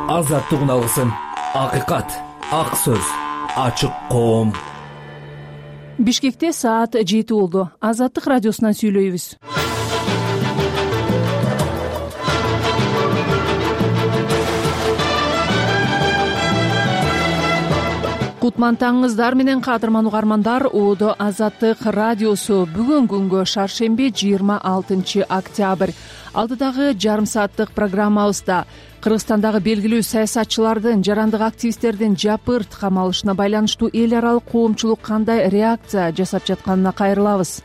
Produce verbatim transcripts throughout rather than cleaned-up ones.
азаттыгын алгысың. Акыйкат, ак сөз, ачык коом. Бишкекте саат жети болду. Азаттык радиосунан сүйлөйбүз. Кутман таңыңыздар менен кадырман угармандар. Оодо Азаттык радиосу бүгүн күнгө шаршемби жыйырма алтынчы октябрь. Алдыдагы жарым сааттык программабызда Кыргызстандагы белгилүү саясатчылардын, жарандык активисттердин жапырт камалышына байланыштуу эл аралык коомчулук кандай реакция жасап жатканына кайрылабыз.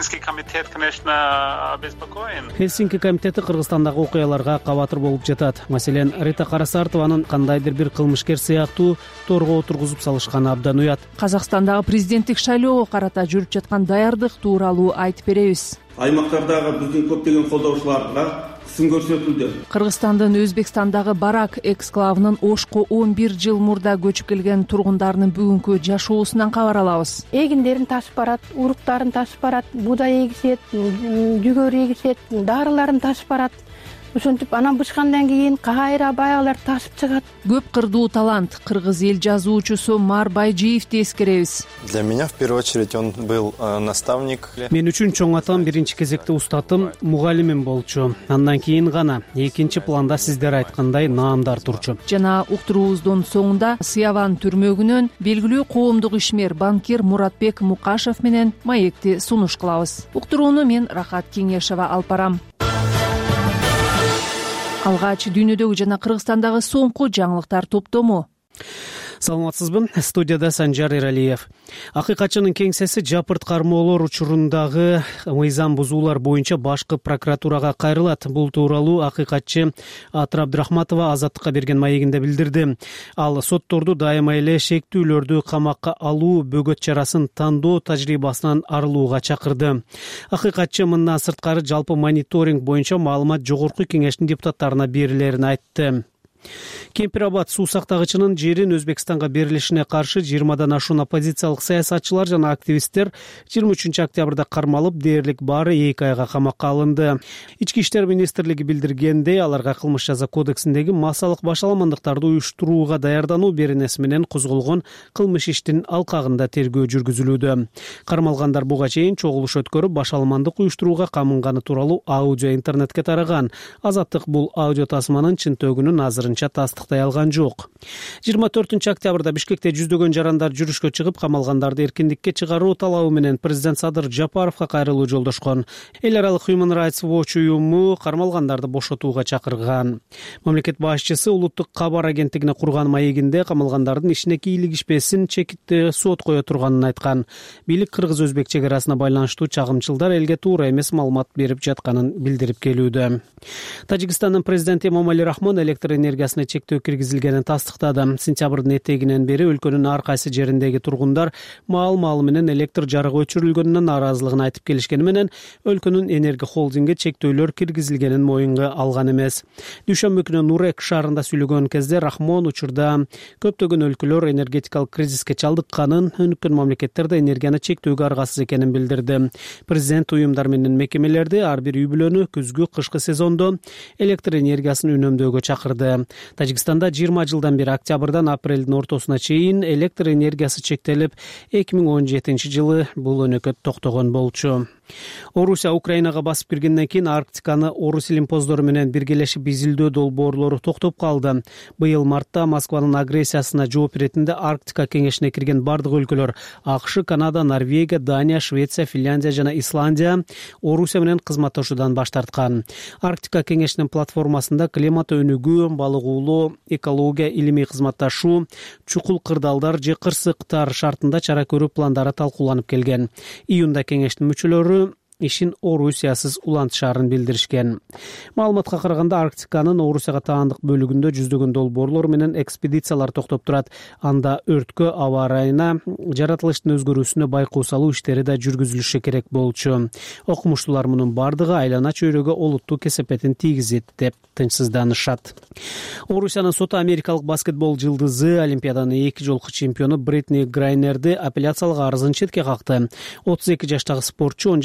Хельсинки комитети Кыргызстандагы окуяларга кабатыр болуп жатат. Маселен, Рита Карасартованын кандайдыр бир кылмышкер сыяктуу торго отургузуп салышканы абдан уят. Казакстандагы президенттик шайлоого карата жүрүп жаткан даярдык тууралуу айтып беребиз. Аймактардагы биздин көптөгөн колдоочуларга кысым көрсөтүлдү. Кыргызстандын Өзбекстандагы Барак эксклавынын Ошко он бир жыл мурда көчүп келген тургундарынын бүгүнкү жашоосунан кабар алабыз. Эгиндерин ташып барат, уруктарын ташып барат, будай эгишет, жүгөр эгишет, дарыларын ташып барат. Ошентип анан бышкандан кийин кайра баягылар ташып чыгат. Көп кырдуу талант кыргыз эл жазуучусу Мар Байжиевди эскеребиз. Для меня в первую очередь он был наставник. Мен үчүн чоң атам, биринчи кезекте устатым, мугалимим болчу. Андан кийин гана экинчи планда сиздер айткандай наамдар турчу. Жана уктуруубуздун соңунда Сыяван түрмөгүнөн белгилүү коомдук ишмер банкир Муратбек Мукашев менен маекти сунуш кылабыз. Уктурууну мен Рахат Кеңешева алып барам. Алгач дүйнөдөгү жана Кыргызстандагы соңку жаңылыктар топтому. Саламатсызбы? Студияда Санжар Эралиев. Акыйкатчынын кеңсеси жапырт кармоолор учурундагы мыйзам бузуулар боюнча башкы прокуратурага кайрылат. Бул тууралуу акыйкатчы Атыр Абдрахматова Азаттыкка берген маегинде билдирди. Ал сотторду дайыма эле шектүүлөрдү камакка алуу, бөгөт чарасын тандоо тажрыйбасынан арылууга чакырды. Акыйкатчы мындан сырткары жалпы мониторинг боюнча маалымат жогорку кеңештин депутаттарына берилерин айтты. Кемпирабад суу сактагычынын жерин Өзбекстанга берилишине каршы жыйырмадан ашуун оппозициялык саясатчылар жана активисттер жыйырма үчүнчү октябрда кармалып, дээрлик баары эки айга камакка алынды. Ички иштер министрлиги билдиргендей, аларга кылмыш жаза кодексиндеги массалык башаламандыктарды уюштурууга даярдануу беренеси менен козголгон кылмыш иштин алкагында тергөө жүргүзүлүүдө. Кармалгандар буга чейин чогулуш өткөрүп, башаламандык уюштурууга камынганы тууралуу аудио интернетке тараган. Азаттык бул аудио тасманын чынтөгүнүн азырынча тастыктай алган жок. жыйырма төртүнчү октябрда Бишкекте жүздөгөн жарандар жүрүшкө чыгып, камалгандарды эркиндикке чыгаруу талабы менен президент Садыр Жапаровго кайрылуу жолдошкон. Эл аралык Human Rights Watch уюму кармалгандарды бошотууга чакырган. Мамлекет башчысы улуттук кабар агенттигине курган маегинде камалгандардын ишине кийлигишпесин чекитте сот кое турганын айткан. Бийлик кыргыз-өзбек чек арасына байланыштуу чагымчылдар элге туура эмес маалымат берип жатканын билдирип келүүдө. Тажикстандын президенти Эмомали Рахмон электр энергиясына чектөө киргизилгенин тастыктады. Сентябрдын этегинен бери өлкөнүн ар кайсы жериндеги тургундар маал-маалы менен электр жарыгы өчүрүлгөнүнөн нааразылыгын айтып келишкени менен өлкөнүн энергия холдинги чектөөлөр киргизилгенин моюнга алган эмес. Дүйшөмбү күнү Нурек шаарында сүйлөгөн кезде Рахмон учурда көптөгөн өлкөлөр энергетикалык кризиске чалдыкканын, өнүккөн мамлекеттерде энергияны чектөөгө аргасыз экенин билдирди. Президент уюмдар менен мекемелерди ар бир үй бүлөнү күзгү кышкы сезондо электр энергиясын үнөмдөөгө чакырды. Тажикстанда жыйырма жылдан бери октябрдан апрелдин ортосуна чейин электр энергиясы чектелип, эки миң он жетинчи жылы бул өнөкөт токтогон болчу. Орусия Украинага басып киргенден кийин Арктиканы Орус илимпоздору менен биргелешип изилдөө долбоорлору токтоп калды. Быйыл мартта Москванын агрессиясына жооп беретинде Арктика кеңешине кирген бардык өлкөлөр АКШ, Канада, Норвегия, Дания, Швеция, Финляндия жана Исландия Орусия менен кызматташуудан баш тарткан. Арктика кеңешинин платформасында климат өнүгүү, балык уулоо, экология, илимий кызматташуу, чукул кырдаалдар же кырсыктар шартында чара көрүү пландары талкууланып келген. Июнда кеңештин мүчөлөрү ишин Орусиясыз улантышаарын билдиришкен. Маалыматка караганда Арктиканын Орусияга таандык бөлүгүндө жүздөгөн долбоорлор менен экспедициялар токтоп турат. Анда өрткө, аба ырайына, жаратылыштын өзгөрүүсүнө байкоо салуу иштери да жүргүзүлүшү керек болчу. Окумуштуулар мунун бардыгы айлана чөйрөгө олуттуу кесепетин тийгизет деп тынчсызданышат. Орусиянын соту америкалык баскетбол жылдызы, Олимпиаданын эки жолку чемпиону Бритни Грайнерди апелляциялык арызын четке какты. отуз эки жаштагы спортчу он жетинчи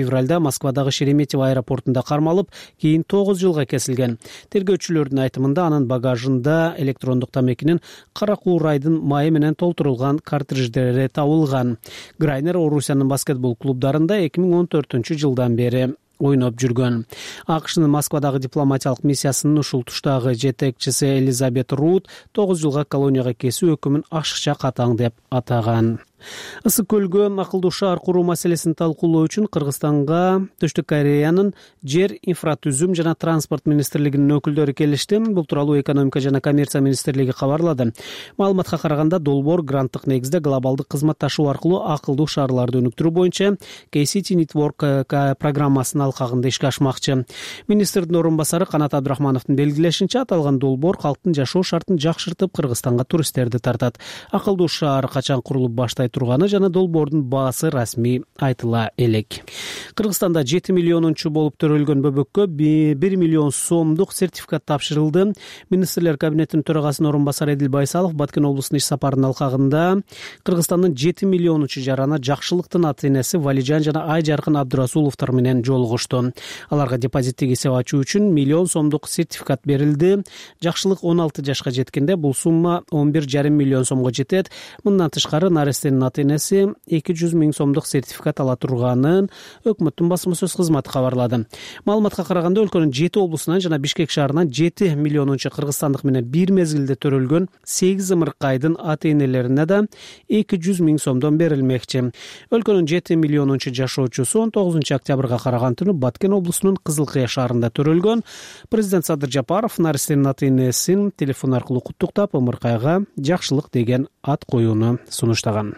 февралда Москвадагы Шереметьево аэропортунда кармалып, кийин тогуз жылга кесилген. Тергөөчүлөрдүн айтымында анын багажында электрондук тамекинин кара куурайдын майы менен толтурулган картридждери табылган. Грайнер Орусиянын баскетбол клубдарында эки миң он төртүнчү жылдан бери ойноп жүргөн. АКШнын Москвадагы дипломатиялык миссиясынын ушул туштагы жетекчиси Элизабет Рут тогуз жылга колонияга кесүү өкүмүн ашыкча катаң деп атаган. Ысык көлгө акылдуу шаар куруу маселесин талкуулоо үчүн Кыргызстанга Түштүк Кореянын жер, инфратүзүм жана транспорт министрлигинин өкүлдөрү келишти. Бул тууралуу экономика жана коммерция министрлиги кабарлады. Маалыматка караганда, долбоор гранттык негизде глобалдык кызмат ташуу аркылуу акылдуу шаарларды өнүктүрүү боюнча Кей Си Ти Network программасынын алкагында ишке ашмакчы. Министрдин орун басары Канат Абдрахмановдун белгилешинче, аталган долбоор калктын жашоо шартын жакшыртып, Кыргызстанга туристтерди тартат. Акылдуу шаар качан курулуп баштайт турганы жана долбоордун баасы расмий айтыла элек. Кыргызстанда жети миллионунчу болуп төрөлгөн бөбөккө бир миллион сомдук сертификат тапшырылды. Министрлер кабинетинин төрагасынын орун басары Эдил Байсалов Баткен облусунун иш сапарынын алкагында Кыргызстандын жети миллионунчу жарана Жакшылыктын ата-энеси Валижан жана Айжаркын Абдырасуловдор менен жолугушту. Аларга депозиттик эсеп ачуу үчүн миллион сомдук сертификат берилди. Жакшылык он алты жашка жеткенде бул сумма он бир жарым миллион сомго жетет. Мындан тышкары Нарестенин ата-энеси эки жүз миң сомдук сертификат ала турганын өкмөттүн басма сөз кызматы кабарлады. Маалыматка караганда, өлкөнүн жети облусунан жана Бишкек шаарынан жети миллионунчу кыргызстандык менен бир мезгилде төрөлгөн сегиз ымыркайдын ата-энелерине да эки жүз миң сомдон берилмекчи. Өлкөнүн жети миллионунчу жашоочусу он тогузунчу октябрга караган түнү Баткен облусунун Кызыл Кыя шаарында төрөлгөн. Президент Садыр Жапаров Нарестенин ата-энесин телефон аркылуу куттуктап, ымыркайга жакшылык деген ат коюуну сунуштаган.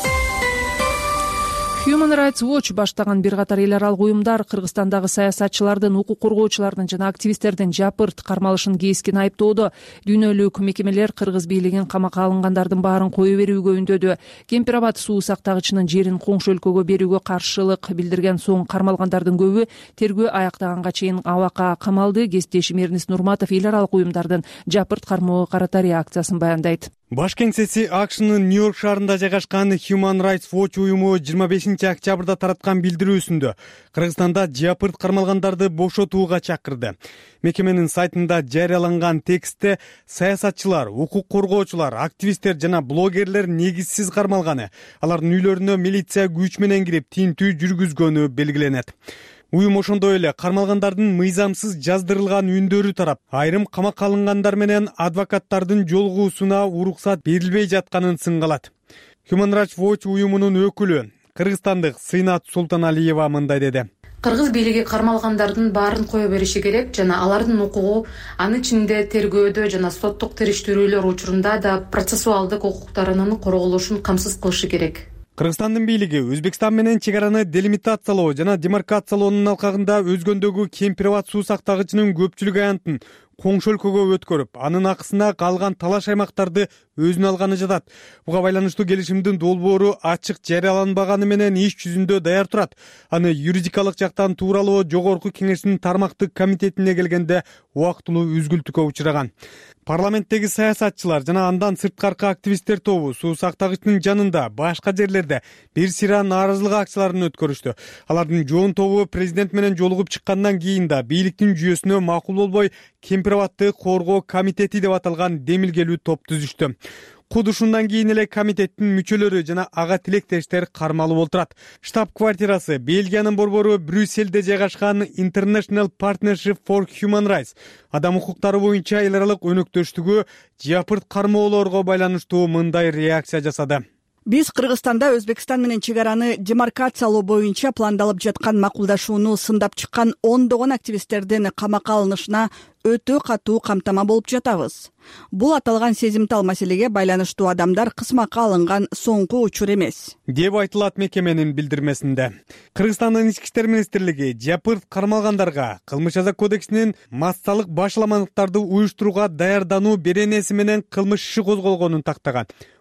Human Rights Watch баштаган бир катар эл аралык уюмдар Кыргызстандагы саясатчылардын, укук коргоочулардын жана активисттердин жапырт кармалышын кескен айыптоодо. Дүйнөлүк мекемелер кыргыз бийлигин камакка алынгандардын баарын кое берүүгө үндөдү. Кемпирабад суу сактагычынын жерин коңшу өлкөгө берүүгө каршылык билдирген соң кармалгандардын көбү тергөө аяктаганга чейин абакка камалды. Кесиптешим Эрнис Нурматов эл аралык уюмдардын жапырт кармоого карата реакциясын баяндайт. Баш кеңсеси АКШнын Нью-Йорк шаарында жайгашкан Human Rights Watch уюму жыйырма бешинчи октябрда тараткан билдирүүсүндө Кыргызстанда жапырт кармалгандарды бошотууга чакырды. Мекеменин сайтында жарыяланган текстте саясатчылар, укук коргоочулар, активисттер жана блогерлер негизсиз кармалганы, алардын үйлөрүнө милиция күч менен кирип тинтүү жүргүзгөнү белгиленет. Уюм ошондой эле кармалгандардын мыйзамсыз жаздырылган үндөрү тарап, айрым камакка алынгандар менен адвокаттардын жолугуусуна уруксат берилбей жатканын сынгалат. Human Rights Watch уюмунун өкүлү, кыргызстандык Сыйнат Султаналиева мындай деди. Кыргыз бийлиги кармалгандардын баарын кое бериши керек жана алардын укугу, анын ичинде тергөөдө жана соттук териштирүүлөр учурунда да процессуалдык укуктарынын корголушун камсыз кылышы керек. Кыргызстандын бийлиги Өзбекстан менен чек араны делимитациялоо жана демаркациялоонун алкагында өзгөндөгү Кемпирабад суу сактагычынын көпчүлүк аянтын коңшу өлкөгө өткөрүп, анын акысына калган талаш аймактарды өзүнө алганы жатат. Буга байланыштуу келишимдин долбоору ачык жарыяланбаганы менен иш жүзүндө даяр турат. Аны юридикалык жактан тууралоо жогорку кеңештин тармактык комитетине келгенде убактылуу үзгүлтүккө учураган. Парламенттеги саясатчылар жана андан сырткаркы активисттер тобу суу сактагычтын жанында башка жерлерде бир сыйра нааразылык акцияларын өткөрүштү. Алардын жоон тобу президент менен жолугуп чыккандан кийин да бийликтин жүйөсүнө макул болбой Кемпирабадды коргоо комитети деп аталган демилгелүү топ түзүштү. Куд ушундан кийин эле комитеттин мүчөлөрү жана ага тилектештер кармалып отурат. Штаб-квартирасы Бельгиянын борбору Брюссельде жайгашкан International Partnership for Human Rights адам укуктары боюнча эл аралык өнөктөштүгү жапырт кармоолорго байланыштуу мындай реакция жасады. Биз Кыргызстанда Өзбекстан менен чек араны демаркациялоо боюнча пландалып жаткан макулдашууну сындап чыккан ондогон активисттердин камакка алынышына өтө катуу камтама болуп жатабыз. Бул аталган сезимтал маселеге байланыштуу адамдар кысмакка алынган соңку учур эмес, деп айтылат мекеменин билдирмесинде. Кыргызстандын ички иштер министрлиги жапырт кармалгандарга кылмыш жаза кодексинин массалык башаламандыктарды уюштурууга даярдануу беренеси менен кылмыш иши козголгонун тактаган.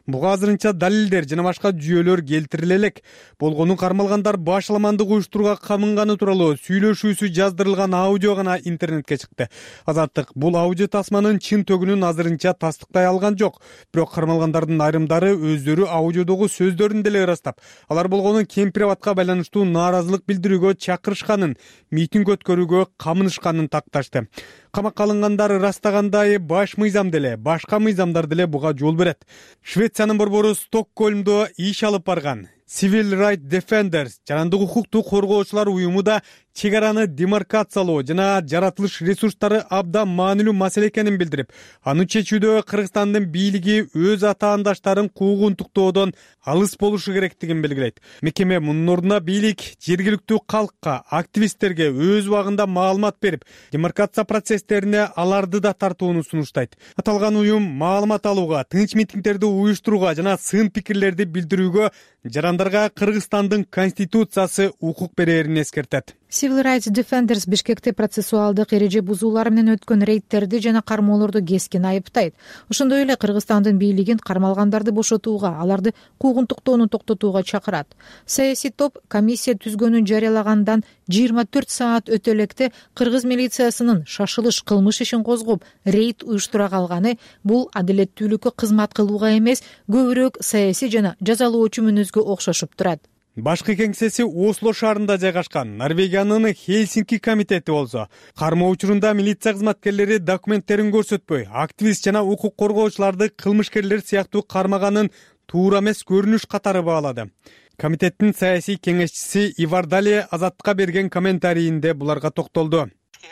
буга азырынча далилдер жана башка жүйөлөр келтириле элек. Болгону кармалгандар башаламандык уюштурууга камынганы тууралуу сүйлөшүүсү жаздырылган аудио гана интернетке чыкты. Азаттык бул аудио тасманын чын төгүнүн азырынча тастыктай алган жок. Бирок кармалгандардын айрымдары өздөрү аудиодогу сөздөрүн деле ырастап, алар болгону кемпир абадка байланыштуу нааразылык билдирүүгө чакырышканын, митинг өткөрүүгө камынышканын такташты. Камакка алынгандар ырастагандай баш мыйзам деле, башка мыйзамдар деле буга жол берет. Швециянын борбору Стокгольмдо иш алып барган Civil Rights Defenders жарандык укукту коргоочулар уюму да чек араны демаркациялоо жана жаратылыш ресурстары абдан маанилүү маселе экенин билдирип, аны чечүүдө Кыргызстандын бийлиги өз атаандаштарын куугунтуктоодон алыс болушу керектигин белгилейт. Мекеме мунун ордуна бийлик жергиликтүү калкка, активисттерге өз убагында маалымат берип, демаркация процесстерине аларды да тартууну сунуштайт. Аталган уюм маалымат алууга, тынч митингдерди уюштурууга жана сын пикирлерди билдирүүгө жарандарга Кыргызстандын конституциясы укук берерин эскертет. Civil Rights Defenders Бишкекте процессуалдык эреже бузуулар менен өткөн рейдтерди жана кармоолорду кескин айыптайт. Ошондой эле Кыргызстандын бийлигин кармалгандарды бошотууга, аларды куугунтуктоону токтотууга чакырат. Саясий топ комиссия түзгөнүн жарыялагандан жыйырма төрт саат өтө электе кыргыз милициясынын шашылыш кылмыш ишин козгоп, рейд уюштура калганы бул адилеттүүлүккө кызмат кылууга эмес, көбүрөөк саясий жана жазалоочу мүнөзгө окшошуп турат. Башкы кеңсеси Осло шаарында жайгашкан Норвегиянын Хельсинки комитети болсо, кармоо учурунда милиция кызматкерлери документтерин көрсөтпөй, активист жана укук коргоочуларды кылмышкерлер сыяктуу кармаганын туура эмес көрүнүш катары баалады. Комитеттин саясий кеңешчиси Ивар Дали Азаттыкка берген комментарийинде буларга токтолду.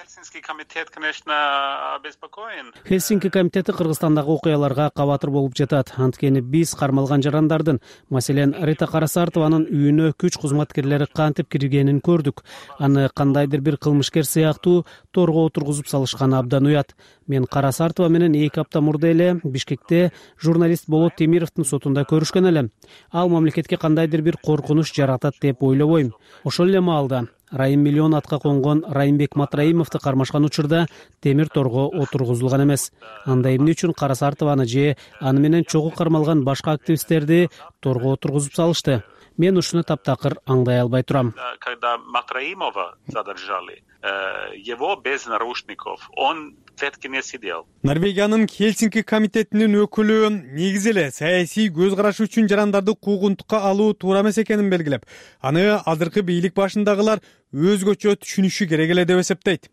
Хельсинки комитети Кыргызстандагы окуяларга кабатыр болуп жатат. Анткени биз кармалган жарандардын, маселен, Рита Карасартованын үйүнө күч кызматкерлери кантип киргенин көрдүк. Аны кандайдыр бир кылмышкер сыяктуу торго отургузуп салышканы абдан уят. Мен Карасартова менен эки апта мурда эле Бишкекте журналист Болот Темировдун сотунда көрүшкөн элем. Ал мамлекетке кандайдыр бир коркунуч жаратат деп ойлобойм. Ошол эле маалда Райым миллион атка конгон Райымбек Матраимовду кармашкан учурда темир торго отургузулган эмес. Анда эмне үчүн Карасартованы же аны менен чогуу кармалган башка активисттерди торго отургузуп салышты? Мен ушуну таптакыр аңдай албай турам. Когда Матраимова задержали, его без наручников, он ветке не сидел. Норвегиянын Хельсинки комитетинин өкүлү негизи эле саясий көз карашы үчүн жарандарды куугунтукка алуу туура эмес экенин белгилеп, аны азыркы бийлик башындагылар өзгөчө түшүнүшү керек эле деп эсептейт.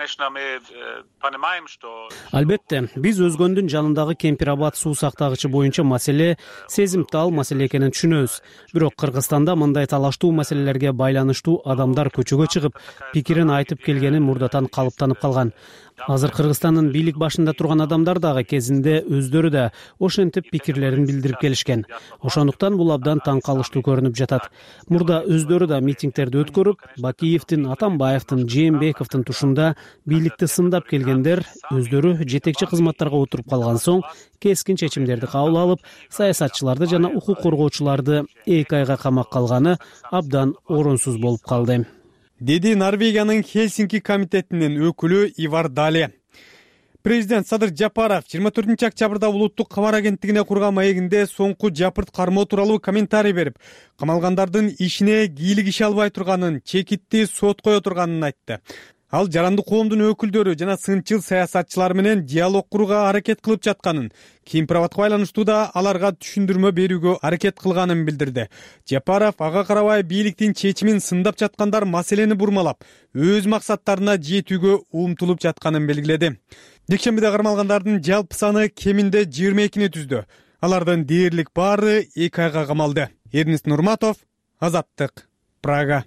Албетте, биз өзгөндүн жанындагы Кемпир абад суу сактагычы боюнча маселе сезимтал маселе экенин түшүнөбүз. Бирок Кыргызстанда мындай талаштуу маселелерге байланыштуу адамдар көчөгө чыгып, пикирин айтып келгени мурдатан калыптанып калган. Азыр Кыргызстандын бийлик башында турган адамдар дагы кезинде өздөрү да ошентип пикирлерин билдирип келишкен. Ошондуктан бул абдан таң калыштуу көрүнүп жатат. Мурда өздөрү да митингдерди өткөрүп, Бакиевдин, Атамбаевдин, Жээнбековдун тушунда бийликти сындап келгендер өздөрү жетекчи кызматтарга отуруп калган соң кескин чечимдерди кабыл алып, саясатчыларды жана укук коргоочуларды эки айга камакка алганы абдан орунсуз болуп калды. Деди Норвегиянын Хельсинки комитетинин өкүлү Ивар Дали. Президент Садыр Жапаров жыйырма төртүнчү октябрда улуттук кабар агенттигине курган маегинде соңку жапырт кармоо тууралуу комментарий берип, камалгандардын ишине кийлик иш албай турганын, чекитти сот кое турганын айтты. Ал жарандык коомдун өкүлдөрү жана сынчыл саясатчылар менен диалог курууга аракет кылып жатканын, Кемпир абадка байланыштуу да аларга түшүндүрмө берүүгө аракет кылганын билдирди. Жапаров ага карабай бийликтин чечимин сындап жаткандар маселени бурмалап, өз максаттарына жетүүгө умтулуп жатканын белгиледи. Жекшембиде кармалгандардын жалпы саны кеминде жыйырма экини түздү. Алардын дээрлик баары эки айга камалды. Эрнест Нурматов, Азаттык, Прага.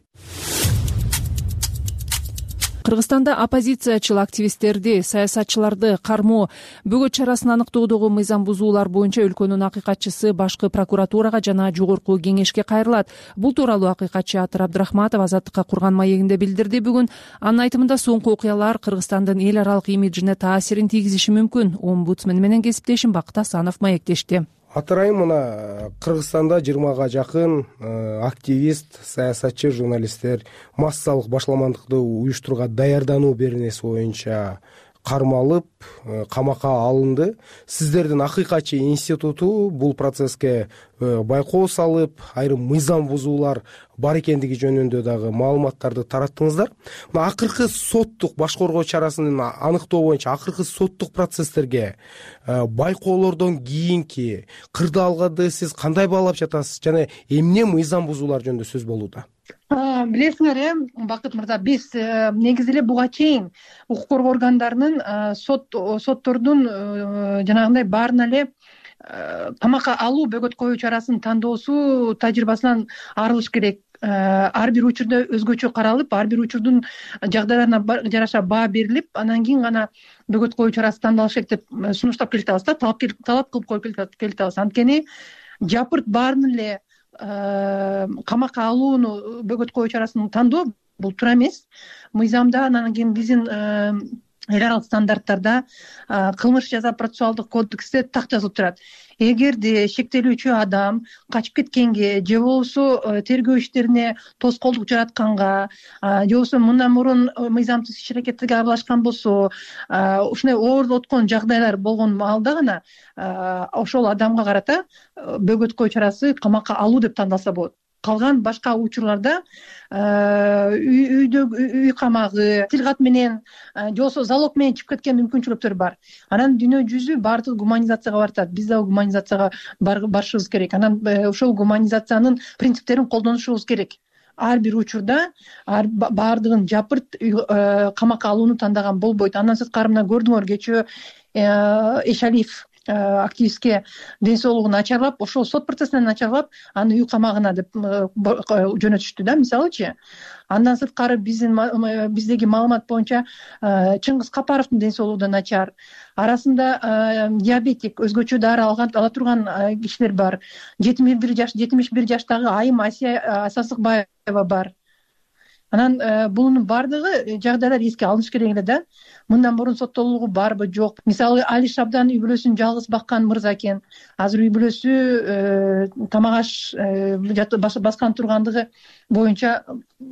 Кыргызстанда оппозициячыл активисттерди, саясатчыларды кармоо, бөгөт чарасын аныктоодогу мыйзам бузуулар боюнча өлкөнүн акыйкатчысы башкы прокуратурага жана жогорку кеңешке кайрылат. Бул тууралуу акыйкатчы Атыр Абдрахматов Азаттыкка курган маегинде билдирди. Бүгүн анын айтымында соңку окуялар Кыргызстандын эл аралык имиджине таасирин тийгизиши мүмкүн. Омбудсмен менен кесиптешим Бакыт Асанов маектешти. Атырайым мына Кыргызстанда жыйырмага жакын активист, саясатчы, журналисттер массалык башаламандыкты уюштурууга даярдануу беренеси боюнча кармалып камакка алынды. Сиздердин Акыйкатчы институту бул процесске байкоо салып, айрым мыйзам бузуулар бар экендиги жөнүндө дагы маалыматтарды тараттыңыздар. Мына акыркы соттук баш коргоо чарасынын аныктоо боюнча акыркы соттук процесстерге байкоолордон кийинки кырдаалгарды сиз кандай баалап жатасыз жана эмне мыйзам бузуулар жөнүндө сөз болууда? Билесиңер э Бакыт мырза, биз негизи эле буга чейин укук коргоо органдарынын сот соттордун жанагындай баарына эле камакка алуу бөгөт коюу чарасын тандоосу тажрыйбасынан арылыш керек. Ар бир учурда өзгөчө каралып, ар бир учурдун жагдайларына жараша баа берилип, анан кийин гана бөгөт коюу чарасы тандалыш керек деп сунуштап келатабыз да, талап талап кылып коюп келатабыз. Анткени жапырт баарын эле камакка алууну бөгөт коюу чарасын тандоо бул туура эмес. Мыйзамда, анан кийин биздин эл аралык стандарттарда, кылмыш жаза процессуалдык кодексте так жазылып турат. Эгерде шектелүүчү адам качып кеткенге же болбосо тергөө иштерине тоскоолдук жаратканга, же болбосо мындан мурун мыйзамсыз иш аракеттерге аралашкан болсо, ушундай оорлоткон жагдайлар болгон маалда гана ошол адамга карата бөгөт коюу чарасы камакка алуу деп тандалса болот. Калган башка учурларда үйдө үй камагы, тилгат менен же болбосо залог менен чыгып кеткен мүмкүнчүлүктөр бар. Анан дүйнө жүзү баардыгы гуманизацияга баратат. Биз дагы гуманизацияга барышыбыз керек. Анан ошол гуманизациянын принциптерин колдонушубуз керек. Ар бир учурда баардыгын жапырт камакка алууну тандаган болбойт. Андан сырткары мына көрдүңөр, кечөө Эшалиев активистке ден соолугун начарлап, ошол сот процессинен начарлап, аны үй камагына деп жөнөтүштү да, мисалычы. Андан сырткары биздин биздеги маалымат боюнча Чыңгыз Капаровдун ден соолугу да начар. Арасында диабетик, өзгөчө дары ала турган кишилер бар. жетимиш бир жаш жетимиш бир жаштагы айым Асия Асасыкбаева бар. Анан булунун баардыгы жагдайлар эске алыныш керек эле да. Мындан мурун соттолуугу барбы, жок. Мисалы Али Шабдан үй бүлөсүн жалгыз баккан мырза экен. Азыр үй бүлөсү тамак аш баскан тургандыгы боюнча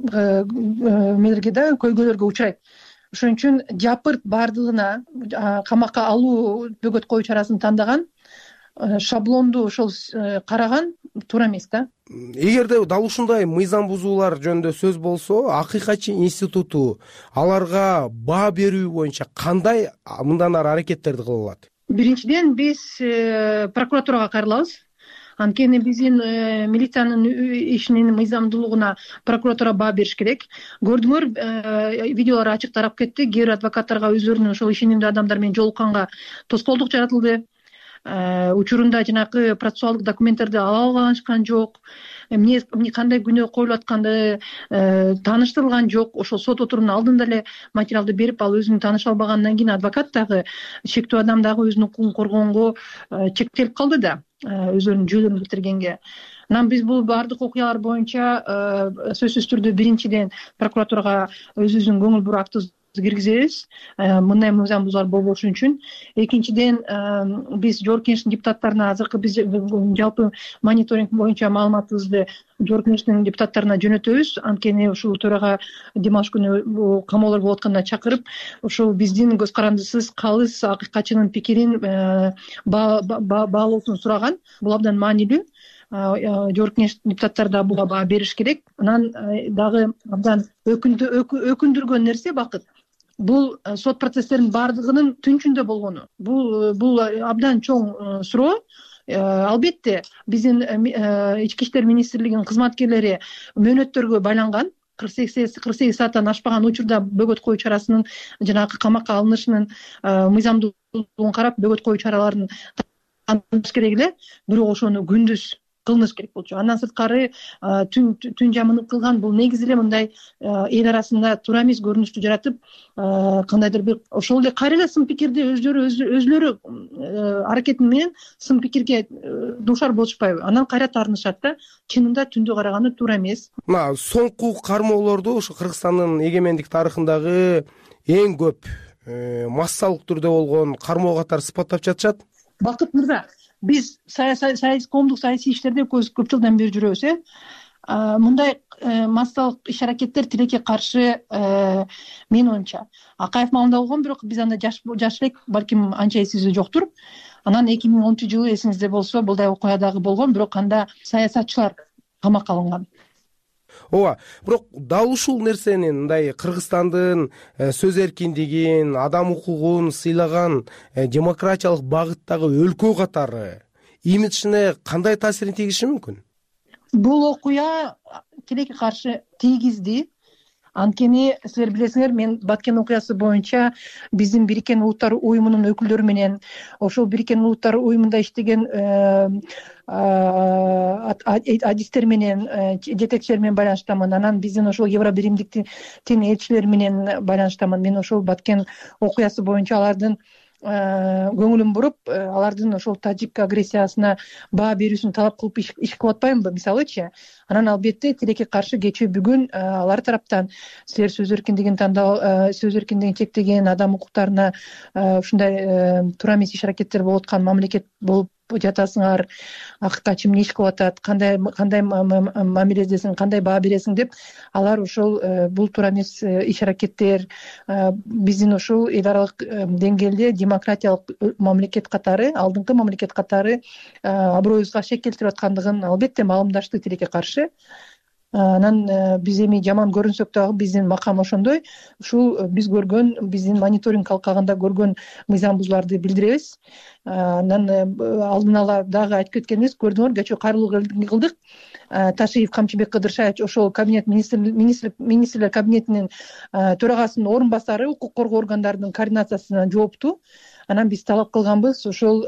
мелерге да көйгөйлөргө учурайт. Ошон үчүн жапырт баардыгына камакка алуу бөгөт коюу чарасын тандаган, шаблонду ошол караган туура эмес да. Эгерде дал ушундай мыйзам бузуулар жөнүндө сөз болсо, Акыйкатчы институту аларга баа берүү боюнча кандай мындан ары аракеттерди кыла алат? Биринчиден, биз прокуратурага кайрылабыз. Анткени биздин милициянын ишинин мыйзамдуулугуна прокуратура баа бериш керек. Көрдүңөр, видеолор ачык тарап кетти. Кээ бир адвокаттарга өздөрүнүн ошол ишенимдүү адамдар менен жолукканга тоскоолдук жаратылды. Учурунда жанагы процессуалдык документтерди ала алышкан жок. Эмне кандай күнөө коюлуп атканды тааныштырылган жок. Ошол сот отурумунун алдында эле материалды берип, ал өзүн тааныша албагандан кийин адвокат дагы, шектүү адам дагы өзүнүн укугун коргоонго чектелип калды да, өздөрүнүн жүйөлөрүн битиргенге. Анан биз бул баардык окуялар боюнча сөзсүз түрдө биринчиден прокуратурага өзүбүздүн көңүл буруп актыбызды киргизебиз, мындай мыйзам бузуулар болбош үчүн. Экинчиден, биз Жогорку Кеңештин депутаттарына, азыркы биз жалпы мониторинг боюнча маалыматыбызды Жогорку Кеңештин депутаттарына жөнөтөбүз. Анткени ушул төрага демалыш күнү камоолор болуп атканда чакырып, ушул биздин көз карандысыз, калыс акыйкатчынын пикирин баалоосун сураган. Бул абдан маанилүү. Жогорку Кеңештин депутаттары да буга баа бериш керек. Анан дагы абдан өкүндүргөн нерсе, Бакыт, бул сот процесстеринин баардыгынын түнчүндө болгону. Бул бул абдан чоң суроо. Албетте, биздин ички иштер министрлигинин кызматкерлери мөөнөттөргө байланган. кырк сегиз сааттан ашпаган учурда бөгөт коюу чарасынын жанагы камакка алынышынын мыйзамдуулугун карап, бөгөт коюу чараларын тандаш керек эле. Бирок ошону күндүз кылыныш керек болчу. Андан сырткары түн жамыны кылган бул негизи эле мындай эл арасында туура эмес көрүнүштү жаратып, кандайдыр бир ошол эле кайра эле сын пикирди өздөрү өзүлөрү аракети менен сын пикирге дуушар болушпайбы? Анан кайра таарынышат да. Чынында түндө караганда туура эмес. Мына соңку кармоолорду ошо Кыргызстандын эгемендик тарыхындагы эң көп массалык түрдө болгон кармоо катары сыпаттап жатышат. Бакыт мырза, биз коомдук саясий иштерде көп жылдан бери жүрөбүз, э. мындай массалык иш аракеттер тилекке каршы менин оюмча Акаев маалында болгон, бирок биз анда жаш жаш элек, балким анча эсибизде жоктур. Анан эки миң онунчу жылы эсиңизде болсо булдай окуя дагы болгон, бирок анда саясатчылар камакка алынган. ооба, бирок дал ушул нерсени мындай Кыргызстандын сөз эркиндигин, адам укугун сыйлаган демократиялык багыттагы өлкө катары имиджине кандай таасирин тийгизиши мүмкүн? Бул окуя тилекке каршы тийгизди. Анткени силер билесиңер, мен Баткен окуясы боюнча биздин Бириккен Улуттар уюмунун өкүлдөрү менен ошол Бириккен Улуттар уюмунда иштеген адистер менен, жетекчилер менен байланыштамын. Анан биздин ошол Евробиримдиктин элчилери менен байланыштамын. Мен ошол Баткен окуясы боюнча алардын көңүлүн буруп, алардын ошол тажик агрессиясына баа берүүсүн талап кылып иш кылып атпаймынбы, мисалычы. Анан албетте тилекке каршы кечээ бүгүн алар тараптан силер сөз эркиндигин тандоо, сөз эркиндигин чектеген, адам укуктарына ушундай туура эмес иш аракеттер болуп аткан мамлекет болуп жатасыңар, акыркачы эмне иш кылып атат, кандай кандай мамиледесиң, кандай баа бересиң деп, алар ошол бул туура эмес иш аракеттер биздин ошол эл аралык деңгээлде демократиялык мамлекет катары, алдыңкы мамлекет катары аброюбузга шек келтирип аткандыгын албетте маалымдашты тилекке каршы. Анан биз эми жаман көрүнсөк дагы биздин макам ошондой. Ушул биз көргөн, биздин мониторинг алкагында көргөн мыйзам бузууларды билдиребиз. Анан алдын ала дагы айтып кеткенбиз, көрдүңөр, кечээ кайрылуу кылдык. Ташиев Камчыбек Кыдыршаевич ошол кабинет министрлер кабинетинин төрагасынын орун басары укук коргоо органдарынын координациясына жоопту. Анан биз талап кылганбыз ошол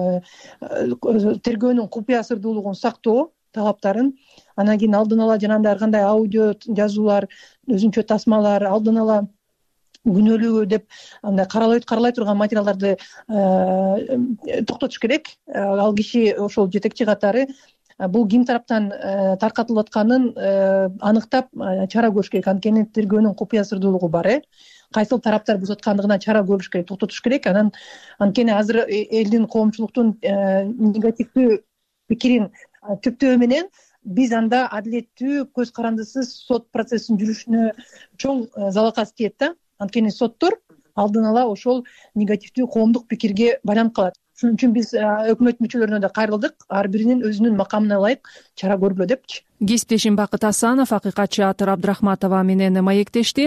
тергөөнүн купуя сырдуулугун сактоо талаптарын. Анан кийин алдын ала жанагындай ар кандай аудио жазуулар, өзүнчө тасмалар, алдын ала күнөөлүү деп андай каралбай каралбай турган материалдарды токтотуш керек. Ал киши ошол жетекчи катары бул ким тараптан таркатылып атканын аныктап чара көрүш керек. Анткени тергөөнүн купуя сырдуулугу бар, э. Кайсыл тараптар бузуп аткандыгына чара көрүш керек, токтотуш керек. Анан анткени азыр элдин, коомчулуктун негативдүү пикирин түптөө менен биз анда адилеттүү, көз карандысыз сот процессин жүрүшүнө чоң залакасы тиет да. Анткени соттор алдын ала ошол негативдүү коомдук пикирге байланып калат. Шуның үчүн биз өкмөт мүчөлөрүнө да кайрылдык, ар биринин өзүнүн макамына ылайык чара көргүлө депчи. Кесиптешим Бакыт Асанов акыйкатчы Атыр Абдрахматова менен маектешти.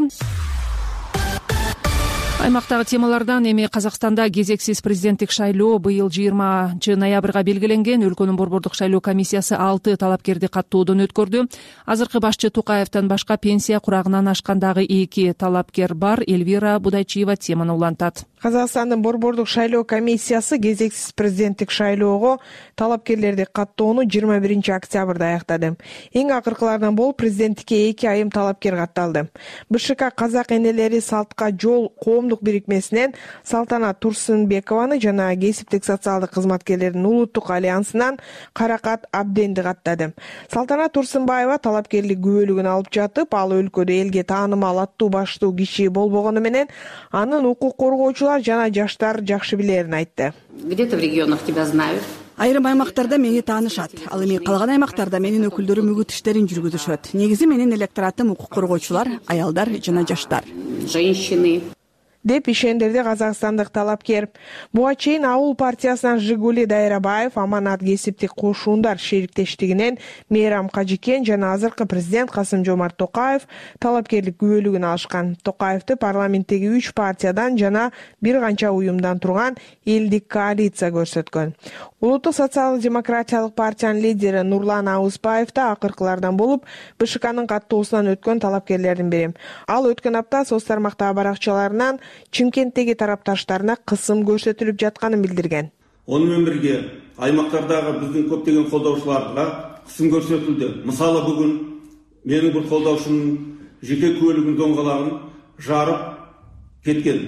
Аймактагы темалардан эми Казакстанда кезексиз президенттик шайлоо быйыл жыйырманчы ноябрга белгиленген. Өлкөнүн борбордук шайлоо комиссиясы алты талапкерди каттоодон өткөрдү. Азыркы башчы Тукаевден башка пенсия курагынан ашкандагы эки талапкер бар. Эльвира Будайчиева теманы улантат. Казакстандын борбордук шайлоо комиссиясы кезексиз президенттик шайлоого талапкерлерди каттоону жыйырма биринчи октябрда аяктады. Эң акыркылардан болуп президенттикке эки айым талапкер катталды. БШК Казак энелери Салтка жол коомдук бирикмесинен Салтанат Турсунбекованы жана кесиптик социалдык кызматкерлердин улуттук альянсынан Каракат Абденди каттады. Салтанат Турсунбаева талапкерлик күбөлүгүн алып жатып, ал өлкөдө элге таанымал аттуу баштуу киши болбогону менен анын укук коргоочулар жана жаштар жакшы билерин айтты. Где-то в регионах тебя знают. Айрым аймактарда мени таанышат. Ал эми калган аймактарда менин өкүлдөрүм үгүт иштерин жүргүзүшөт. Негизи менин электоратым укук коргоочулар, аялдар жана жаштар. Женщины. деп ишендирди казакстандык талапкер. Буга чейин Ауыл партиясынан Жигули Дайрабаев, Аманат кесиптик кошуундар шериктештигинен Мейрам Кажикен жана азыркы президент Касым-Жомарт Токаев талапкерлик күбөлүгүн алышкан. Токаевди парламенттеги үч партиядан жана бир канча уюмдан турган элдик коалиция көрсөткөн. Улуттук социал-демократиялык партиянын лидери Нурлан Аузбаев да акыркылардан болуп, БШКнын каттоосунан өткөн талапкерлердин бири. Ал өткөн апта соц тармактагы баракчаларынан Чимкенттеги тарапташтарына кысым көрсөтүлүп жатканын билдирген. Ону менен бирге аймактардагы биздин көптөгөн колдоочуларга кысым көрсөтүлдү. Мисалы бүгүн менин бир колдоочумдун жеке көлүгүнүн доңгалагын жарып кеткен.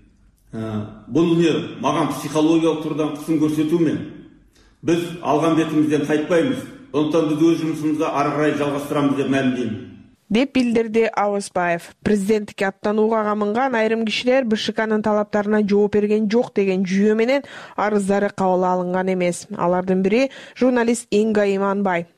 Бул не маган психологиялык турдан кысым көрсөтүүмү? Биз алган бетибизден кайтпайбыз. Ошондон биз өз жумушубузду ары карай жалгастырабыз деп маалымдайм. деп билдирди Аузбаев. Президенттикке аттанууга камынган айрым кишилер БШКнын талаптарына жооп берген жок деген жүйө менен арыздары кабыл алынган эмес. Алардын бири журналист Инга Иманбай.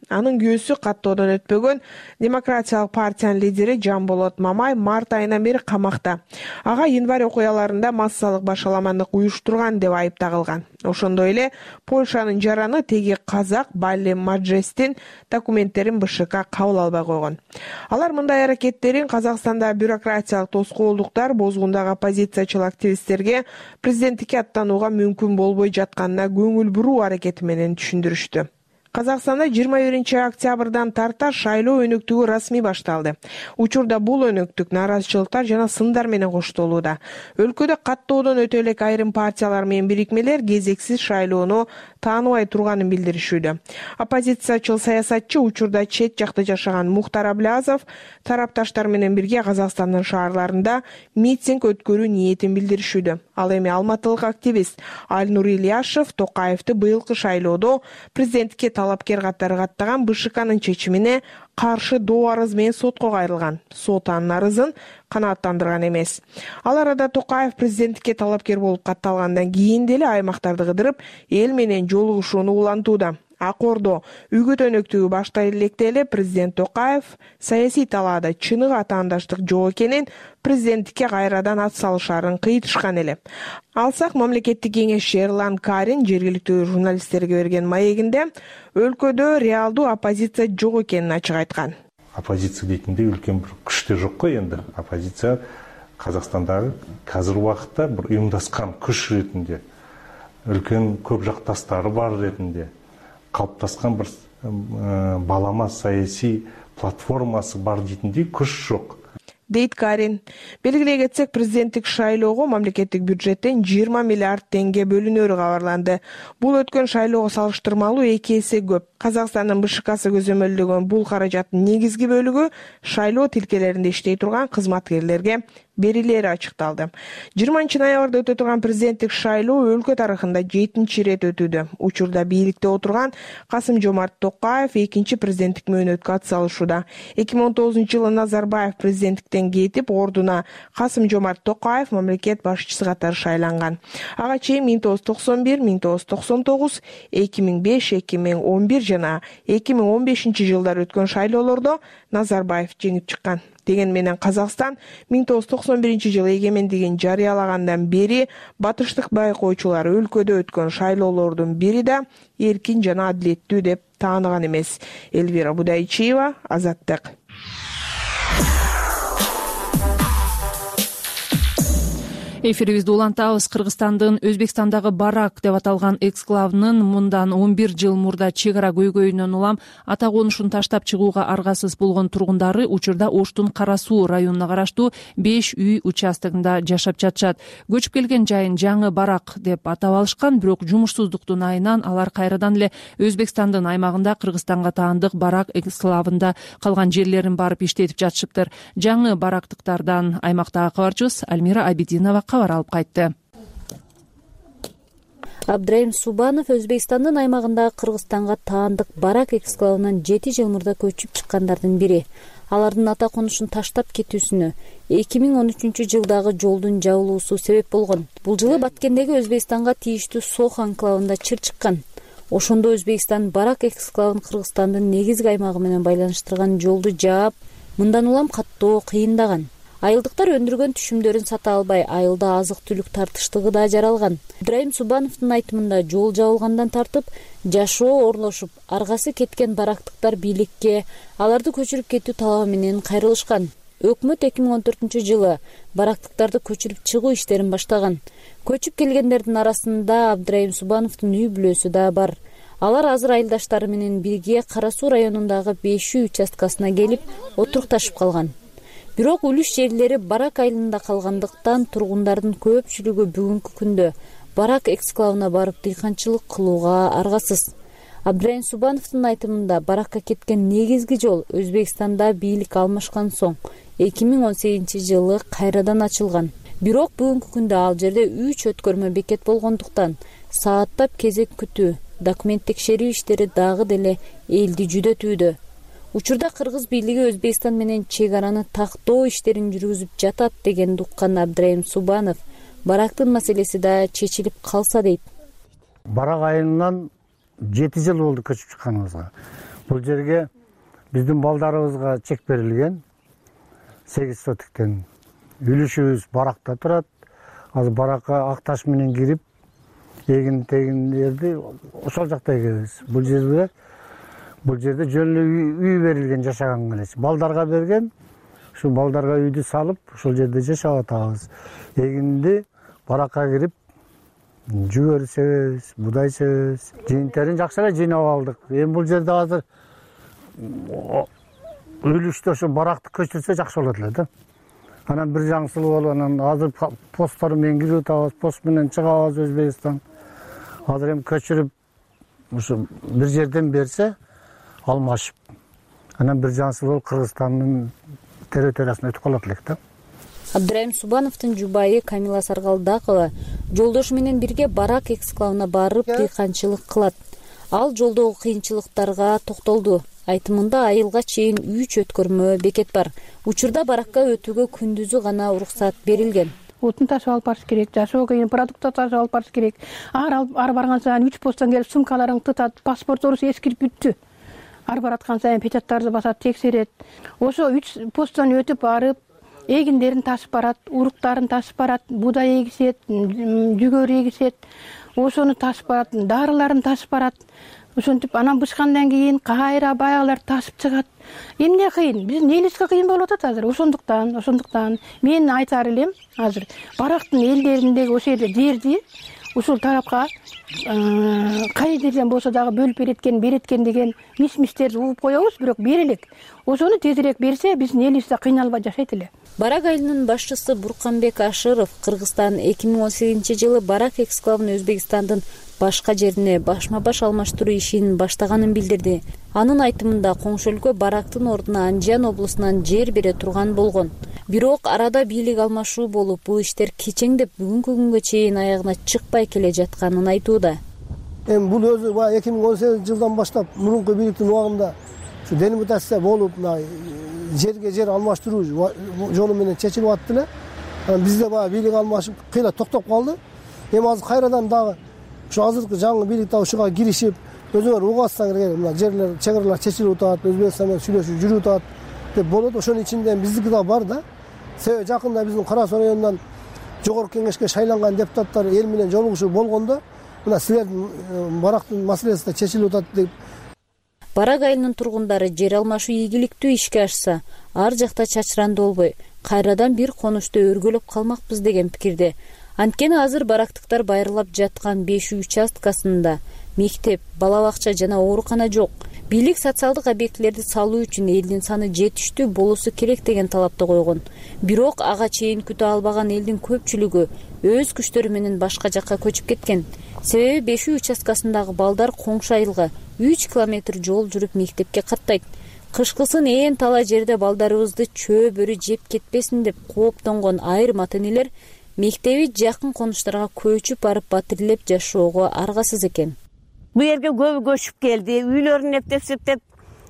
Анын күйөөсү каттоодон өтпөгөн Демократиялык партиянын лидери Жамболот Мамай март айынан бери камакта. Ага январь окуяларында массалык башаламандык уюштурган деп айыпталган. Ошондой эле Польшанын жараны теги казак Балли Маджестин документтерин БШК кабыл албай койгон. Алар мындай аракеттерин Казакстанда бюрократиялык тоскоолдуктар бозгундагы оппозициячыл активисттерге президенттикке аттанууга мүмкүн болбой жатканына көңүл буруу аракети менен түшүндүрүштү. Казакстанда жыйырма биринчи октябрдан тарта шайлоо өнөктүгү расмий башталды. Учурда бул өнөктүк нааразычылыктар жана сындар менен коштолууда. Өлкөдө каттоодон өтө элек айрым партиялар менен бирикмелер кезексиз шайлоону тааныбай турганын билдиришүүдө. Оппозициячыл саясатчы учурда чет жакта жашаган Мухтар Аблязов тарапташтар менен бирге Казакстандын шаарларында митинг өткөрүү ниетин билдиришүүдө. Ал эми алматылык активист Альнур Ильяшев Токаевди быйылкы шайлоодо президенттикке талапкер катары каттаган БШКнын чечимине каршы доо арыз менен сотко кайрылган. Сот анын арызын канааттандырган эмес. Ал арада Токаев президенттикке талапкер болуп катталгандан кийин деле аймактарды кыдырып, эл менен жолугушууну улантууда. Ак Ордо үгүт өнөктүгү баштай электе эле президент Токаев саясий талаада чыныгы атаандаштык жок экенин, президенттикке кайрадан ат салышарын кыйтышкан эле. Алсак мамлекеттик кеңешчи Эрлан Карин жергиликтүү журналисттерге берген маегинде өлкөдө реалдуу оппозиция жок экенин ачык айткан. Оппозиция дейтинде үлкен бир күч те жок кой энди. Оппозиция Казакстандагы азыр убакытта бир уюмдашкан күч ретинде, үлкен көп жакташтары бар ретинде калыптаскан бир балама саясий платформасы бар дейтиндей күч жок. Дейт Карин. Белгилей кетсек, президенттик шайлоого мамлекеттик бюджеттен жыйырма миллиард теңге бөлүнөрү кабарланды. Бул өткөн шайлоого салыштырмалуу эки эсе көп. Казакстандын БШКсы көзөмөлдөгөн бул каражаттын негизги бөлүгү шайлоо тилкелеринде иштей турган кызматкерлерге берилери ачыкталды. жыйырманчы ноябрда өтө турган президенттик шайлоо өлкө тарыхында жетинчи ирет өтүүдө. Учурда бийликте отурган Касым-Жомарт Токаев экинчи президенттик мөөнөткө ат салышууда. эки миң он тогузунчу жылы Назарбаев президенттиктен кетип, ордуна Касым-Жомарт Токаев мамлекет башчысы катары шайланган. Ага чейин миң тогуз жүз токсон бир, миң тогуз жүз токсон тогуз, эки миң беш, эки миң он бир жана эки миң он бешинчи жылдар өткөн шайлоолордо Назарбаев жеңип чыккан. Деген менен Казакстан миң тогуз жүз токсон биринчи жылы эгемендигин жарыялагандан бери батыштык байкоочулар өлкөдө өткөн шайлоолордун бири да эркин жана адилеттүү деп тааныган эмес. Элвира Будайчиева, Азаттык. Эфирибизди улантабыз. Кыргызстандын Өзбекстандагы Барак деп аталган эксклавынын мындан он бир жыл мурда чек ара көйгөйүнөн улам ата конушун таштап чыгууга аргасыз болгон тургундары учурда Оштун Кара Суу районуна караштуу беш үй участогунда жашап жатышат. Көчүп келген жайын жаңы Барак деп атап алышкан, бирок жумушсуздуктун айынан алар кайрадан эле Өзбекстандын аймагында Кыргызстанга таандык Барак эксклавында калган жерлерин барып иштетип жатышыптыр. Жаңы барактыктардан аймактагы кабарчыбыз Альмира Абидинова кабар алып кайтты. Абдрайым Субанов Өзбекстандын аймагындагы Кыргызстанга таандык Барак эксклавынан жети жыл мурда көчүп чыккандардын бири. Алардын ата конушун таштап кетүүсүнө эки миң он үчүнчү жылдагы жолдун жабылуусу себеп болгон. Бул жылы Баткендеги Өзбекстанга тийиштүү Сох анклавында чыр чыккан. Ошондо Өзбекстан Барак эксклавын Кыргызстандын негизги аймагы менен байланыштырган жолду жаап, мындан улам каттоо кыйындаган. Айылдыктар өндүргөн түшүмдөрүн сата албай, айылда азык-түлүк тартыштыгы да жаралган. Абдрайым Субановдун айтымында жол жабылгандан тартып, жашоо орлошуп, аргасы кеткен барактыктар бийликке аларды көчүрүп кетүү талабы менен кайрылышкан. Өкмөт эки миң он төртүнчү жылы барактыктарды көчүрүп чыгуу иштерин баштаган. Көчүп келгендердин арасында Абдрайым Субановдун үй бүлөсү да бар. Алар азыр айылдаштары менен бирге Кара Суу районундагы беш үй участкасына келип отурукташып калган. Бирок үлүш жерлери Барак айылында калгандыктан тургундардын көпчүлүгү бүгүнкү күндө Барак эксклавына барып дыйканчылык кылууга аргасыз. Абдрайым Субановдун айтымында Баракка кеткен негизги жол Өзбекстанда бийлик алмашкан соң эки миң он сегизинчи жылы кайрадан ачылган. Бирок бүгүнкү күндө ал жерде үч өткөрмө бекет болгондуктан сааттап кезек күтүү, документ текшерүү иштери дагы деле элди жүдөтүүдө. Учурда кыргыз бийлиги Өзбекстан менен чек араны тактоо иштерин жүргүзүп жатат дегенди уккан Абдрайым Субанов Барактын маселеси да чечилип калса дейт. Барак айылынан жети жыл болду көчүп чыкканыбызга. Бул жерге биздин балдарыбызга чек берилген сегиз сотиктен. Үлүшүбүз баракта турат. Азыр баракка ак таш менен кирип, эгин тегиндерди ошол жакта эгебиз. Бул жерде бул жерде жөн эле үй берилген жашаганга эле. Балдарга берген, ушу балдарга үйдү салып, ошол жерде жашап атабыз. Эгинди баракка кирип, жүгөрү себебиз, будай себебиз. Жыйынтарын жакшы эле жыйнап алдык. Эми бул жерде азыр үлүштө ошо баракты көчүрсө жакшы болот эле да. Анан бир жаңсылык болуп, анан азыр посттор менен кирип атабыз, пост менен чыгабыз Өзбекстан. Азыр эми көчүрүп ушу бир жерден берсе алмашып. Анан бир жаңсылык болуп Кыргызстандын территориясына өтүп калат элек да. Абдырайым Субановдун жубайы Камила Саргалдакова жолдошу менен бирге барак эксклавына барып дыйканчылык кылат. Ал жолдогу кыйынчылыктарга токтолду. Айтымында айылга чейин үч өткөрмө бекет бар. Учурда баракка өтүүгө күндүзү гана уруксат берилген. Отун ташып алып барыш керек, жашоо кыйын, продукт ташып алып барыш керек. Ар ар барган сайын үч посттон келип сумкаларың тытат, паспортторубуз эскирип бүттү. Ар бараткан сайын печаттарды басат, текшерет. Ошо үч посттон өтүп барып, эгиндерин ташып барат, уруктарын ташып барат, будай эгишет, жүгөрү эгишет. Ошону ташып барат, дарыларын ташып барат. Ошентип анан бышкандан кийин кайра баягылар ташып чыгат. Эмне кыйын? Биздин элибизге кыйын болуп атат азыр. Ошондуктан, ошондуктан мен айтар элем, азыр барактын элдериндеги ошол жерде жерди ушул тарапка кай жерден болсо дагы бөлүп береткен, береткен деген миш-миштерди угуп коебуз, бирок берелик. Ошону тезирээк берсе, биздин элибиз да кыйналбай жашайт эле. Барак айылынын башчысы Бурканбек Ашыров Кыргызстан эки миң он сегизинчи жылы барак эксклавын Өзбекстандын башка жерине башма-баш алмаштыруу ишин баштаганын билдирди. Анын айтымында коңшу өлкө барактын ордуна Анжан облусунан жер бере турган болгон. Бирок арада бийлик алмашуу болуп, бул иштер кечеңдеп бүгүнкү күнгө чейин аягына чыкпай келе жатканын айтууда. Эми бул өзү баягы эки миң он сегизинчи жылдан баштап мурунку бийликтин убагында ушу делимитация болуп, мына жерге жер алмаштыруу жолу менен чечилип атты эле. Анан бизде баягы бийлик алмашып кыйла токтоп калды. Эми азыр кайрадан дагы ушу азыркы жаңы бийлик да ушуга киришип, өзүңөр угуп атсаңар керек, мына жерлер, чек аралар чечилип атат, Өзбекстан менен сүйлөшүү жүрүп атат деп болот. Ошонун ичинде биздики да бар да. Себеби жакында биздин Кара Суу районунан жогорку кеңешке шайланган депутаттар эл менен жолугушуу болгондо, мына силердин барактын маселеси да чечилип атат деп. Барак айылынын тургундары жер алмашуу ийгиликтүү ишке ашса, ар жакта чачыранды болбой, кайрадан бир конушту өргөлөп калмакпыз деген пикирде. Анткени азыр барактыктар байырлап жаткан беш участкасында мектеп, бала бакча жана оорукана жок. Бийлик социалдык объектилерди салуу үчүн элдин саны жетиштүү болуусу керек деген талапты койгон. Бирок ага чейин күтө албаган элдин көпчүлүгү өз күчтөрү менен башка жакка көчүп кеткен. Себеби беш участкасындагы балдар коңшу айылга үч километр жол жүрүп мектепке каттайт. Кышкысын ээн тала жерде балдарыбызды чөө бөрү жеп кетпесин деп кооптонгон айрым ата-энелер мектеби жакын конуштарга көчүп барып батирлеп жашоого аргасыз экен. Бу жерге көбү көчүп келди, үйлөрүн эптеп-септеп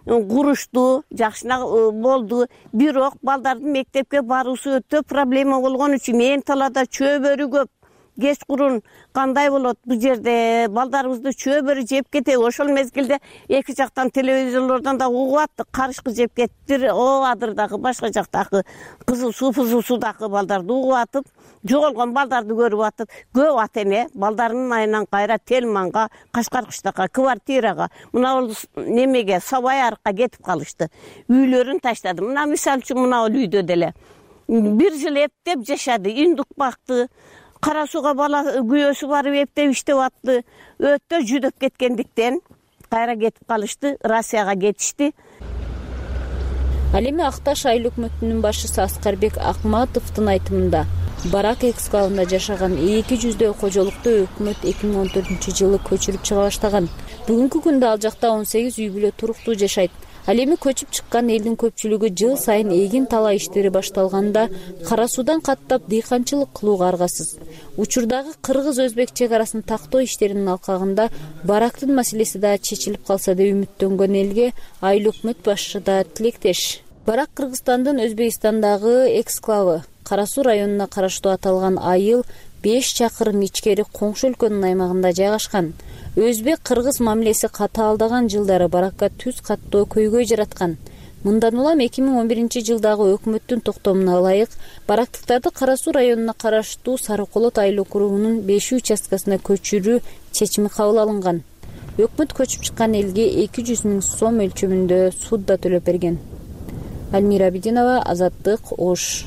курушту, жакшына болду. Бирок балдардын мектепке баруусу өтө проблема болгон үчүн ээн талада чөө бөрү көп. Кечкурун кандай болот бу жерде балдарыбызды чөө бөрү жеп кетеби? Ошол мезгилде эки жактан телевизорлордон да угуп аттык, карышкы жеп кетти. О адырдагы башка жактагы кызыл суу, фузул суудагы балдарды угуп атып, жоголгон балдарды көрүп атып, көп ата-эне балдарынын айынан кайра Телманга, Кашкаркыштакка, квартирага, мына немеге, Сабай арыкка кетип калышты. Үйлөрүн таштады. Мына мисалы үчүн мына үйдө деле бир жыл эптеп жашады, индук бакты. Кара Сууга бала күйөөсү барып эптеп иштеп атты. Өтө жүдөп кеткендиктен кайра кетип калышты, Россияга кетишти. Ал эми Акташ айыл өкмөтүнүн башчысы Аскарбек Акматовдун айтымында барак эксклавында жашаган эки жүздөй кожолукту өкмөт эки миң он төртүнчү жылы көчүрүп чыга баштаган. Бүгүнкү күндө ал жакта он сегиз үй бүлө туруктуу жашайт. Ал эми көчүп чыккан элдин көпчүлүгү жыл сайын эгин тала иштери башталганда Кара Суудан каттап дыйканчылык кылууга аргасыз. Учурдагы кыргыз-өзбек чек арасын тактоо иштеринин алкагында барактын маселеси да чечилип калса деп үмүттөнгөн элге айыл өкмөт башчы да тилектеш. Барак Кыргызстандын Өзбекстандагы эксклавы Кара Суу районуна караштуу аталган айыл беш чакырым ичкери коңшу өлкөнүн аймагында жайгашкан. Өзбек кыргыз мамилеси катаалдаган жылдары баракка түз каттоо көйгөй жараткан. Мындан улам эки миң он биринчи жылдагы өкмөттүн токтомуна ылайык барактыктарды Кара Суу районуна караштуу Сары Колот айыл округунун беш участкасына көчүрүү чечими кабыл алынган. Өкмөт көчүп чыккан элге эки жүз миң сом өлчөмүндө суд да төлөп берген. Альмира Абидинова, Азаттык, Ош.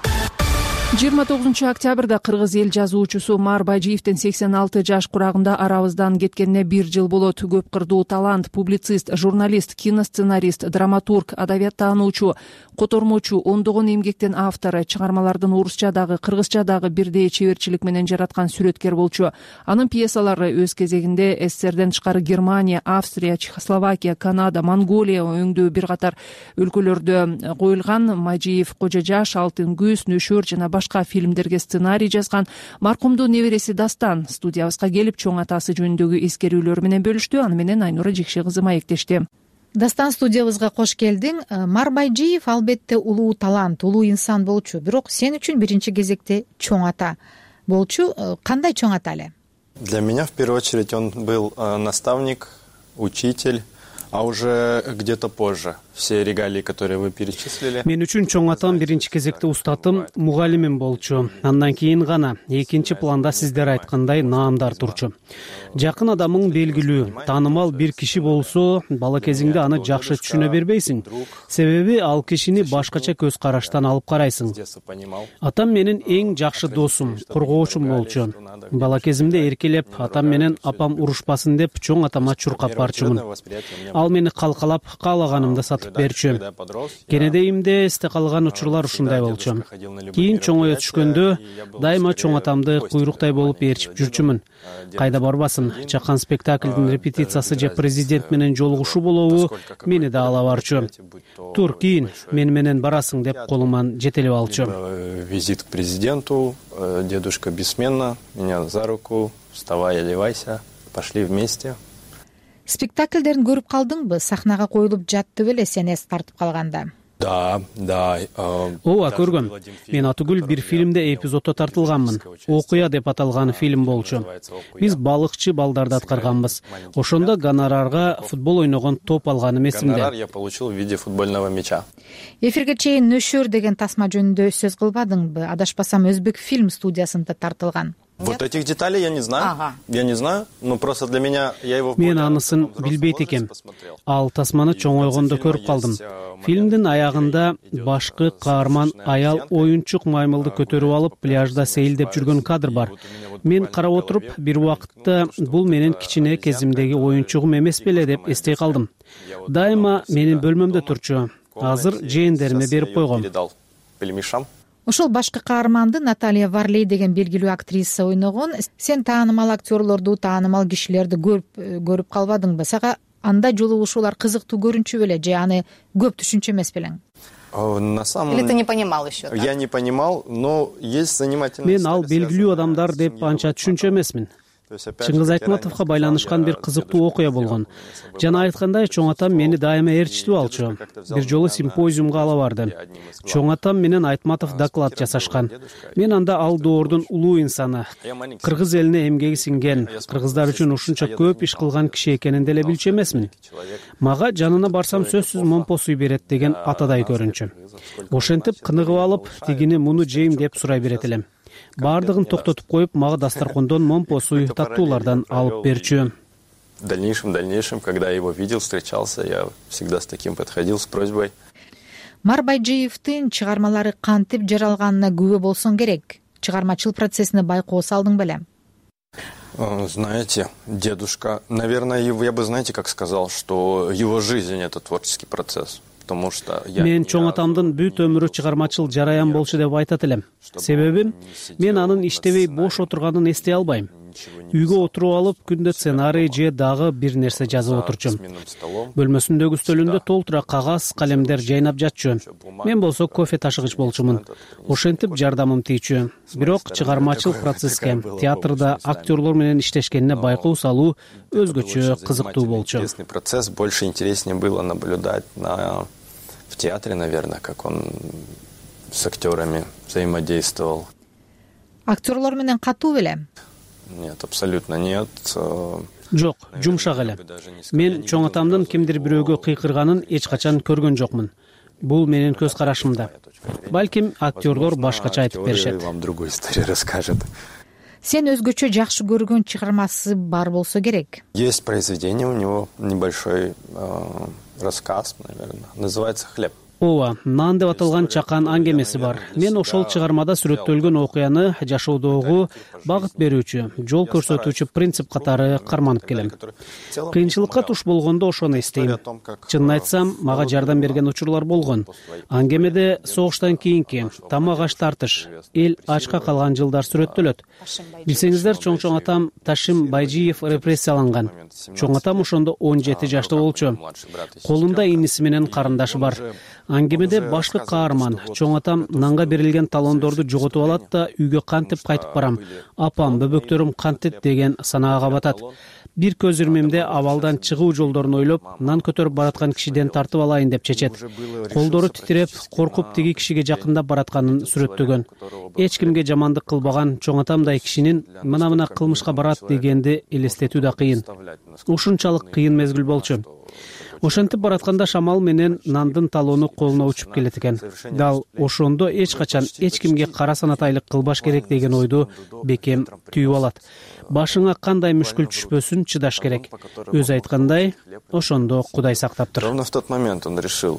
жыйырма тогузунчу октябрда кыргыз эл жазуучусу Маар Байжиевдин сексен алты жаш курагында арабыздан кеткенине бир жыл болот. Көп кырдуу талант, публицист, журналист, киносценарист, драматург, адабият таануучу, котормочу, ондогон эмгектин автору, чыгармалардын орусчадагы, кыргызчадагы бирдей чеберчилик менен жараткан сүрөткер болчу. Анын пьесалары өз кезегинде СССРден тышкары Германия, Австрия, Чехословакия, Канада, Монголия өңдүү бир катар өлкөлөрдө коюлган. Мажиев Кожо жаш, Алтын күз, Нөшөр жана башка фильмдерге сценарий жазган. Маркумдун небереси Дастан студиябызга келип чоң атасы жөнүндөгү эскерүүлөр менен бөлүштү. Аны менен Айнура Жекше кызы маектешти. Дастан, студиябызга кош келдиң. Маар Байжиев албетте улуу талант, улуу инсан болчу, бирок сен үчүн биринчи кезекте чоң ата болчу. Кандай чоң ата эле? Для меня в первую очередь он был наставник, учитель, а уже где-то позже все регалии, которые вы перечислили. Мен үчүн чоң атам биринчи кезекте устатым, мугалимим болчу. Андан кийин гана экинчи планда сиздер айткандай наамдар турчу. Жакын адамың белгилүү, таанымал бир киши болсо, бала кезиңде аны жакшы түшүнө бербейсиң. Себеби ал кишини башкача көз караштан алып карайсың. Атам менин эң жакшы досум, коргоочум болчу. Бала кезимде эркелеп, атам менен апам урушпасын деп чоң атама чуркап барчумун. Ал мени калкалап, каалаганымды сатып берчү. Кенедейимде эсте калган учурлар ушундай болчу. Кийин чоңое түшкөндө дайыма чоң атамды куйруктай болуп ээрчип жүрчүмүн. Кайда барбасын, чакан спектаклдин репетициясы же президент менен жолугушуу болобу, мени да ала барчу. Тур, кийин мени менен барасың деп колуман жетелеп алчу. Визит к президенту, дедушка бессменно меня за руку, вставай, одевайся, пошли вместе. Спектакльдерин көрүп калдыңбы? Сахнага коюлуп жатты беле сен эс тартып калганда? Да, да. Ооба, көргөм. Мен Атыгүл бир фильмде эпизодто тартылганмын. Окуя деп аталган фильм болчу. Биз балыкчы балдарды аткарганбыз. Ошондо гонорарга футбол ойногон топ алганым эсимде. Гонорар я получил в виде футбольного мяча. Эфирге чейин Нөшөр деген тасма жөнүндө сөз кылбадыңбы? Адашпасам, Өзбек фильм студиясында тартылган. Вот этих деталей я не знаю. Ага. Я не знаю, но просто для меня я его Мен анысын билбейт экем. Ал тасманы чоңойгондо көрүп калдым. Фильмдин аягында башкы каарман аял оюнчук маймылды көтөрүп алып пляжда сейилдеп жүргөн кадр бар. Мен карап отуруп, бир убакытта бул менин кичине кезимдеги оюнчугум эмес беле деп эстей калдым. Дайыма менин бөлмөмдө турчу. Азыр жээндериме берип койгом. Ошол башкы каарманды Наталья Варлей деген белгилүү актриса ойногон. Сен таанымал актерлорду, таанымал кишилерди көрүп көрүп калбадыңбы? Сага анда жолугушуулар кызыктуу көрүнчү беле же аны көп түшүнчү эмес белең? На самом... Или ты не понимал еще? Так? Я не понимал, но есть занимательные... Мен ал белгилүү адамдар деп анча түшүнчү эмесмин. Чыңгыз Айтматовго байланышкан бир кызыктуу окуя болгон. Жана айткандай, чоң атам мени дайыма ээрчитип алчу. Бир жолу симпозиумга ала барды. Чоң атам менен Айтматов доклад жасашкан. Мен анда ал доордун улуу инсаны, кыргыз элине эмгеги сиңген, кыргыздар үчүн ушунча көп иш кылган киши экенин деле билчү эмесмин. Мага жанына барсам сөзсүз момпо сүй берет деген атадай көрүнчү. Ошентип кыныгып алып, тигини муну жейм деп сурай берет элем. Бардыгын токтотуп коюп, мага дастаркондон момпо суй таттуулардан алып берчү. В дальнейшем, дальнейшем, когда я его видел, встречался, я всегда с таким подходил, с просьбой. Маар Байжиевдин чыгармалары кантип жаралганына күбө болсоң керек. Чыгармачыл процессине байкоо салдың беле? Знаете, дедушка, наверное, я бы, знаете, как сказал, что его жизнь — это творческий процесс. Мен чоң атамдын бүт өмүрү чыгармачыл жараян болчу деп айтат элем. Себеби мен анын иштебей бош отурганын эстей албайм. Үйгө отуруп алып, күндө сценарий же дагы бир нерсе жазып отурчум. Бөлмөсүндөгү стөлүндө толтура кагаз, калемдер жайнап жатчу. Мен болсо кофе ташыгыч болчумун. Ошентип жардамым тийчү. Бирок чыгармачыл процесске, театрда актерлор менен иштешкенине байкоо салуу өзгөчө кызыктуу болчу. Процесс больше интереснее было наблюдать на в театре, наверное, как он с актерами взаимодействовал. актерлор менен катуу беле? Нет, абсолютно нет. Жок, жумшак эле. Мен чоң атамдын кимдир бирөөгө кыйкырганын эч качан көргөн жокмун. Бул менин көз карашымда. Балким актерлор башкача айтып беришет. Вам другую историю расскажет. Сен өзгөчө жакшы көргөн чыгармасы бар болсо керек. Есть произведение у него, небольшой э, рассказ, наверное. Называется «Хлеб». Ооба, нан деп аталган чакан аңгемеси бар. Мен ошол чыгармада сүрөттөлгөн окуяны жашоодогу багыт берүүчү, жол көрсөтүүчү принцип катары карманып келем. Кыйынчылыкка туш болгондо ошону эстейм. Чынын айтсам, мага жардам берген учурлар болгон. Аңгемеде согуштан кийинки тамак аш тартыш, эл ачка калган жылдар сүрөттөлөт. Билсеңиздер, чоң-чоң атам Ташим Байжиев репрессияланган. Чоң атам ошондо он жети жашта болчу. Колунда иниси менен карындашы бар. Аңгемеде башкы каарман чоң атам нанга берилген талондорду жоготуп алат да үйгө кантип кайтып барам. Апам, бөбөктөрүм кантет деген санаага батат. Бир көз ирмемде абалдан чыгуу жолдорун ойлоп, нан көтөрүп бараткан кишиден тартып алайын деп чечет. Колдору титиреп, коркуп тиги кишиге жакындап баратканын сүрөттөгөн. Эч кимге жамандык кылбаган чоң атамдай кишинин мына-мына кылмышка барат дегенди элестетүү да кыйын. Ушунчалык кыйын мезгил болчу. Ошентип баратканда шамал менен нандын талоону колуна учуп келет экен. Дал ошондо эч качан эч кимге кара санатайлык кылбаш керек деген ойду бекем түйүп алат. Башыңа кандай мүшкүл түшпөсүн чыдаш керек. Өзү айткандай, ошондо Кудай сактаптыр. Ровно в тот момент он решил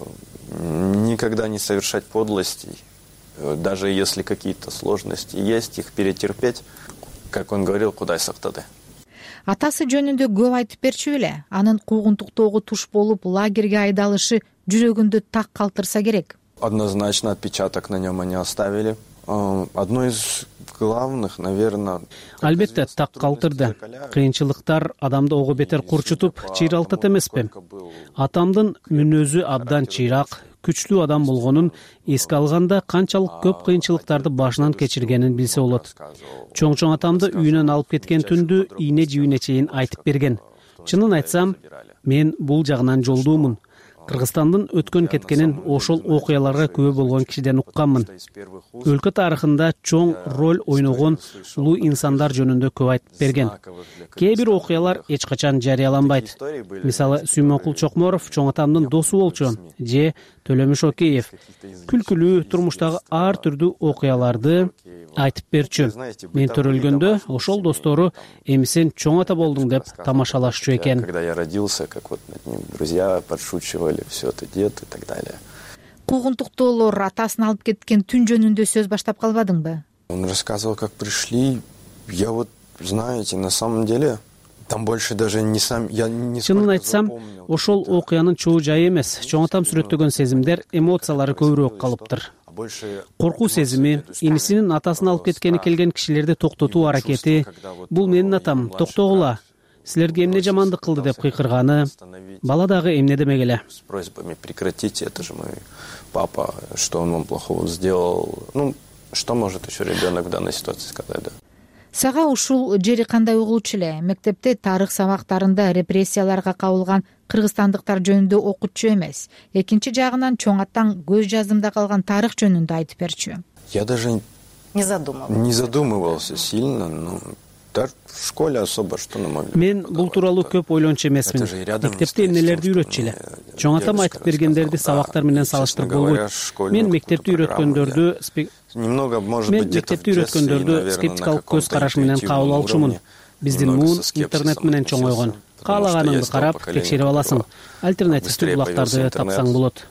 никогда не совершать подлостей, даже если какие-то сложности есть, их перетерпеть, как он говорил, Кудай сактады. Атасы жөнүндө көп айтып берчү беле? Анын куугунтуктоого туш болуп лагерге айдалышы жүрөгүндө так калтырса керек. Однозначно отпечаток на нем они оставили. Одно из главных, наверное... Албетте, так калтырды. Кыйынчылыктар адамды ого бетер курчутуп, чыйралтат эмеспи? Атамдын мүнөзү абдан чыйрак, күчтүү адам болгонун эске алганда канчалык көп кыйынчылыктарды башынан кечиргенин билсе болот. Чоң-чоң атамды үйүнөн алып кеткен түндү ийне жибине чейин айтып берген. Чынын айтсам, мен бул жагынан жолдуумун. Кыргызстандын өткөн кеткенин ошол окуяларга күбө болгон кишиден укканмын. Өлкө тарыхында чоң роль ойногон улуу инсандар жөнүндө көп айтып берген. Кээ бир окуялар эч качан жарыяланбайт. Мисалы, Сүймөнкул Чокморов чоң атамдын досу болчу, же Төлөмүш Океев. Күлкүлүү турмуштагы ар түрдүү окуяларды айтып берчү. Мен төрөлгөндө ошол достору эми сен чоң ата болдуң деп тамашалашчу экен. Когда я родился, как вот над ним друзья подшучивали, все это дед и так далее. Куугунтуктоолор атасын алып кеткен түн жөнүндө сөз баштап калбадыңбы? Он рассказывал, как пришли. Я вот, знаете, на самом деле там больше даже не сам я не Чынын айтсам, ошол окуянын чоо жайы эмес. Чоң атам сүрөттөгөн сезимдер, эмоциялары көбүрөөк калыптыр. Коркуу сезими, инисинин атасын алып кеткени келген кишилерди токтотуу аракети, бул менин атам, токтогула, силерге эмне жамандык кылды деп кыйкырганы, бала дагы эмне демек эле. С просьбами прекратить, это же мой папа, что он вам плохого сделал. Ну, что может еще ребенок в данной ситуации сказать, да? Сага ушул жери кандай угулчу эле? Мектепте тарых сабактарында репрессияларга кабылган кыргызстандыктар жөнүндө окутчу эмес. Экинчи жагынан чоң атаң көз жазымда калган тарых жөнүндө айтып берчү. Я даже не задумывался. Не задумывался сильно, но даже в школе особо что нам могли. Мен бул тууралуу көп ойлончу эмесмин. Мектепте эмнелерди үйрөтчү эле. Чоң атам айтып бергендерди сабактар менен салыштырып болбойт. Мен мектепте үйрөткөндөрдү немного, может Мен быть, где-то мектепте үйрөткөндөрдү скептикалык көз караш менен кабыл алчумун. Биздин муун интернет менен чоңойгон. Каалаганыңды карап, текшерип аласың. Альтернативдүү булактарды тапсаң болот.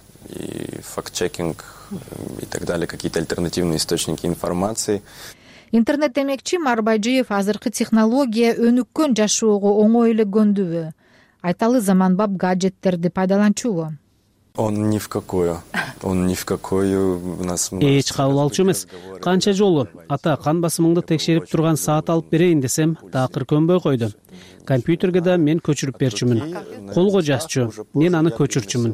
И факт-чекинг и так далее, какие-то альтернативные источники информации. Интернет демекчи Марбайжиев азыркы технология өнүккөн жашоого оңой эле көндүбү? Айталы заманбап гаджеттерди пайдаланчубу? Он ни в какую. Он ни в какую у нас. Эч кабыл алчу эмес. Канча жолу ата кан басымыңды текшерип турган саат алып берейин десем, такыр көнбөй койду. Компьютерге да мен көчүрүп берчүмүн. Колго жазчу, мен аны көчүрчүмүн.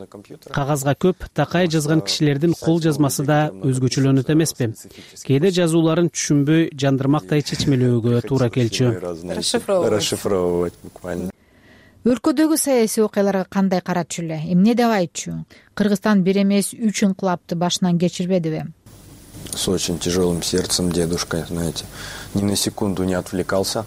Кагазга көп такай жазган кишилердин кол жазмасы да өзгөчөлөнөт эмеспи? Кээде жазууларын түшүнбөй, жандырмактай чечмелөөгө туура келчү. Расшифровывать буквально. Өлкөдөгү саясий окуяларга кандай карачу эле? Эмне деп айтчу? Кыргызстан бир эмес үч инкылапты башынан кечирбедиби? с очень тяжелым сердцем дедушка, знаете, ни на секунду не отвлекался.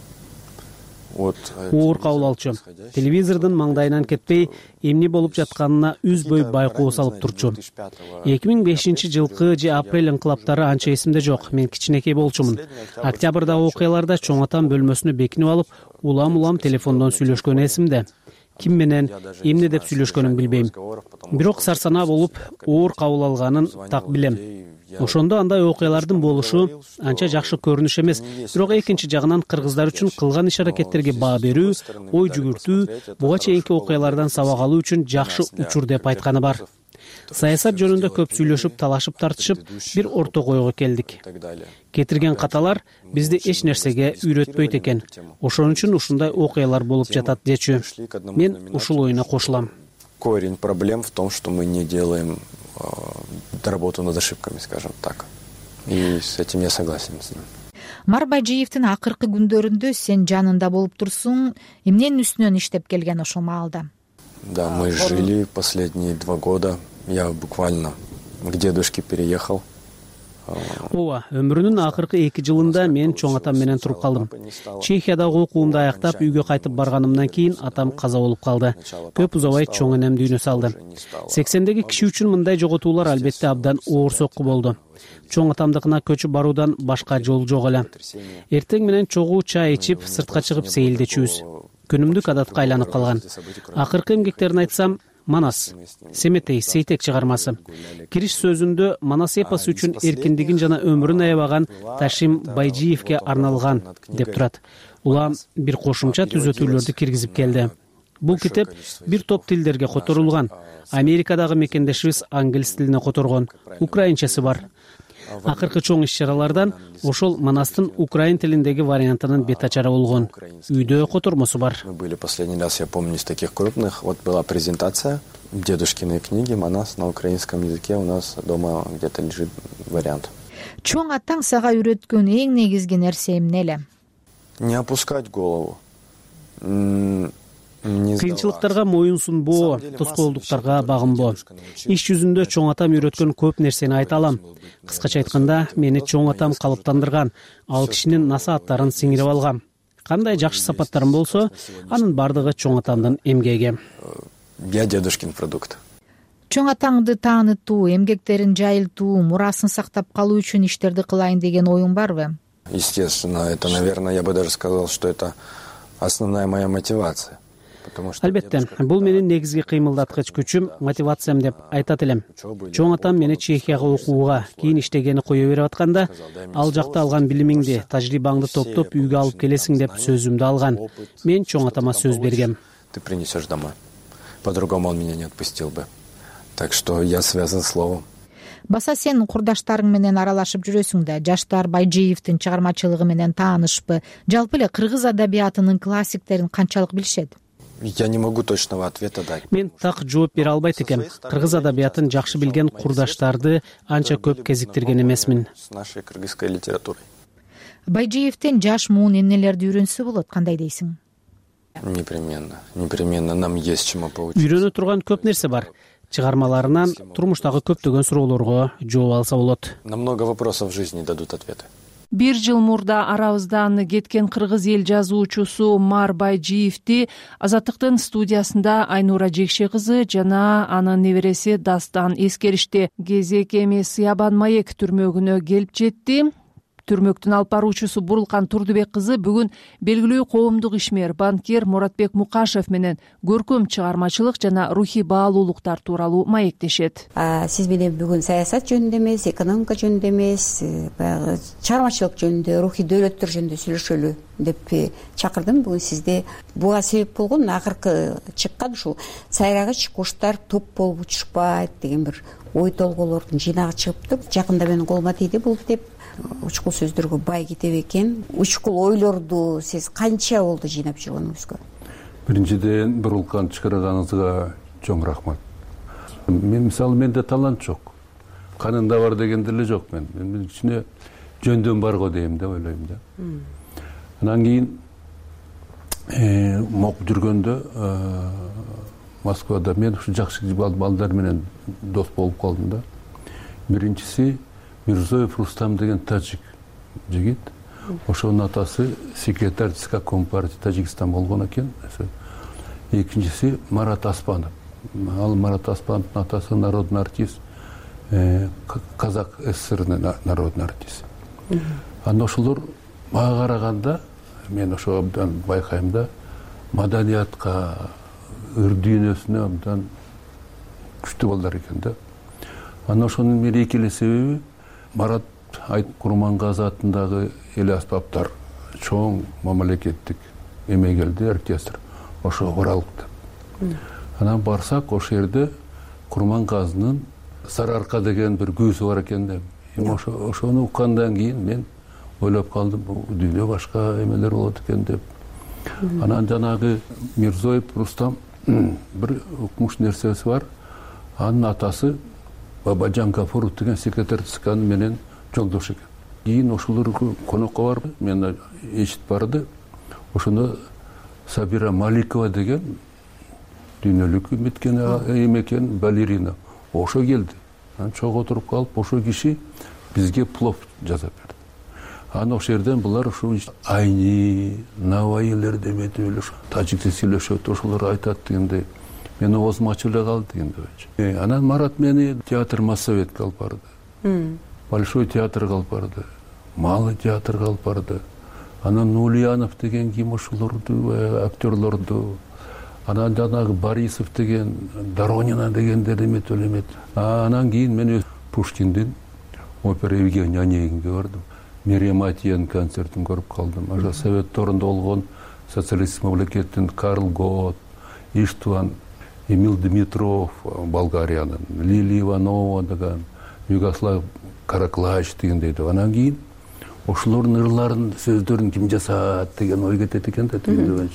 оор кабыл алчу. Телевизордун маңдайынан кетпей, эмне болуп жатканына үзбөй байкоо салып турчу. эки миң бешинчи жылкы же апрель инкылаптары анча эсимде жок. Мен кичинекей болчумун. Октябрдагы окуяларда чоң атам бөлмөсүнө бекинип алып, улам-улам телефондон сүйлөшкөн эсимде. Ким менен, эмне деп сүйлөшкөнүн билбейм. Бирок сарсанаа болуп, оор кабыл алганын так билем. Ошондо андай окуялардын болушу анча жакшы көрүнүш эмес. Бирок экинчи жагынан кыргыздар үчүн кылган иш-аракеттерге баа берүү, ой жүгүртүү, буга чейинки окуялардан сабак алуу үчүн жакшы учур деп айтканы бар. Саясат жөнүндө көп сүйлөшүп, талашып тартышып, бир орто койго келдик. Кетирген каталар бизди эч нерсеге үйрөтпөйт экен. Ошон үчүн ушундай окуялар болуп жатат дечү. Мен ушул оюна кошулам. Корень проблем в том, что мы не делаем работу над ошибками, скажем так. И с этим я согласен с ним. Мар Байжиевдин акыркы күндөрүндө сен жанында болуп турсуң, эмненин үстүнөн иштеп келген ошол маалда? Да, мы жили последние два года. Я буквально к дедушке переехал. Ооба, өмүрүнүн акыркы эки жылында мен чоң атам менен туруп калдым. Чехиядагы окуумду аяктап үйгө кайтып барганымдан кийин атам каза болуп калды. Көп узабай чоң энем дүйнө салды. сексендеги киши үчүн мындай жоготуулар албетте абдан оор сокку болду. Чоң атамдыкына көчүп баруудан башка жол жок эле. Эртең менен чогуу чай ичип, сыртка чыгып сейилдечүбүз. Күнүмдүк адатка айланып калган. Акыркы эмгектерин айтсам, Манас, Семетей, Сейтек чыгармасы. Кириш сөзүндө Манас эпосы үчүн эркиндигин жана өмүрүн аябаган Ташим Байжиевке арналган деп турат. Улам бир кошумча түзөтүүлөрдү киргизип келди. Бул китеп бир топ тилдерге которулган. Америкадагы мекендешибиз англис тилине которгон, украинчасы бар. Акыркы чоң иш-чаралардан ошол Манастын украин тилиндеги вариантынын бет ачары болгон. Үйдө котормосу бар. Мы были последний раз, я помню, из таких крупных. Вот была презентация дедушкиной книги «Манас» на украинском языке. У нас дома где-то лежит вариант. Чоң атаң сага үйрөткөн эң негизги нерсе эмне эле? Не опускать голову. Кыйынчылыктарга моюн сунбоо, тоскоолдуктарга багынбоо. Иш жүзүндө чоң атам үйрөткөн көп нерсени айта алам. Кыскача айтканда, мени чоң атам калыптандырган, ал кишинин насааттарын сиңирип алгам. Кандай жакшы сапаттарым болсо, анын бардыгы чоң атамдын эмгеги. Я дедушкин продукт. Чоң атаңды таанытуу, эмгектерин жайылтуу, мурасын сактап калуу үчүн иштерди кылайын деген оюң барбы? Естественно, это, наверное, я бы даже сказал, что это основная моя мотивация. Албетте, бул менин негизги кыймылдаткыч күчүм, мотивациям деп айтат элем. Чоң атам мени Чехияга окууга, кийин иштегени кое берип атканда, ал жакта алган билимиңди, тажрыйбаңды топтоп үйгө алып келесиң деп сөзүмдү алган. Мен чоң атама сөз бергем. Ты принесешь домой. По-другому он меня не отпустил бы. Так что я связан словом. Баса сен курдаштарың менен аралашып жүрөсүң да, жаштар Байжиевдин чыгармачылыгы менен таанышпы? Жалпы эле кыргыз адабиятынын классиктерин канчалык билишет? Я не могу точного ответа дать. Мен так жооп бере албайт экем. Кыргыз адабиятын жакшы билген курдаштарды анча көп кезиктирген эмесмин. С нашей кыргызской литературой. Байжиевден жаш муун эмнелерди үйрөнсө болот, кандай дейсиң? Непременно, непременно нам есть чему поучиться. Үйрөнө турган көп нерсе бар. Чыгармаларынан турмуштагы көптөгөн суроолорго жооп алса болот. На много вопросов в жизни дадут ответы. Бир жыл мурда арабыздан кеткен кыргыз эл жазуучусу Мар Байжиевди Азаттыктын студиясында Айнура Жекше кызы жана анын небереси Дастан эскеришти. Кезек эми Сыябан Маек түрмөгүнө келип жетти. Түрмөктүн алып баруучусу Бурулкан Турдубек кызы бүгүн белгилүү коомдук ишмер банкир Муратбек Мукашев менен көркөм чыгармачылык жана рухий баалуулуктар тууралуу маектешет. Сиз менен бүгүн саясат жөнүндө эмес, экономика жөнүндө эмес, баягы чыгармачылык жөнүндө, рухий дөөлөттөр жөнүндө сүйлөшөлү деп чакырдым. Бүгүн сизди буга себеп болгон акыркы чыккан ушул сайрагыч куштар топ болуп учушпайт деген бир ой толгоолордун жыйнагы чыгыптыр. Жакында менин колума тийди бул китеп. Учкул сөздөргө бай китеп экен. Учкул ойлорду сиз канча болду жыйнап жүргөнүңүзгө? Биринчиден Бурулкан чыгарганыңызга чоң рахмат. Мен мисалы менде талант жок. Канында бар деген деле жок мен. Мен ичине жөндөн бар го дейм деп ойлойм да. Анан кийин окуп жүргөндө Москвада мен ушу жакшы балдар менен дос болуп калдым да. Биринчиси Мирзоев Рустам деген тажик жигит. Ошонун атасы секретарь ЦК Компартия Тажикстан болгон экен. Экинчиси Марат Аспанов. Ал Марат Аспановдун атасы народный артист, Казак СССРнын народный артист. Анда ошолор мага караганда мен ошо абдан байкайм да, маданиятка, ыр дүйнөсүнө абдан күчтүү балдар экен да. Ана ошонун мерекелүү себеби Марат Айт Курмангазы атындагы эл аспаптар чоң мамлекеттик эме келди, оркестр. Ошо Оралыкта. Анан барсак, ошол жерде Курмангазынын Сарыарка деген бир күүсү бар экен да. Ошону уккандан кийин мен ойлоп калдым, дүйнө башка эмелер болот экен деп. Анан жанагы Мирзоев Рустам бир укмуш нерсеси бар. Анын атасы Бабаджан Гафуров деген секретарь ЦКнын менен жолдош экен. Кийин ошолор конокко барып, мен эшит барды. Ошондо Сабира Маликова деген дүйнөлүк эметкен эметкен балерина. Ошо келди. Анан чогуу отуруп калып, ошо киши бизге плов жасап берди. Анан ошол жерден булар ушу айни, навайилер деметип эле тажикче сүйлөшөт, ошолор айтат дегендей. Мен оозум ачып эле калды дегендей. Анан Марат мени театр Моссоветке алып барды. Большой театрга алып барды. Малый театрга алып барды. Анан Нулиянов деген ким ошолорду, актерлорду. Анан жанагы Борисов деген, Доронина дегендер эметип элемет. Анан кийин мен Пушкиндин опера Евгений Онегинге бардым. Мерием Атиянын концертин көрүп калдым. Ошо Совет торунда болгон социалисттик мамлекеттин Карл Гот, Иштван, Эмил Дмитров Болгариянын, Лилия Иванова деген, Югослав Караклач дегендей. Анан кийин ошолордун ырларын, сөздөрүн ким жасат деген ой кетет экен да дегендей.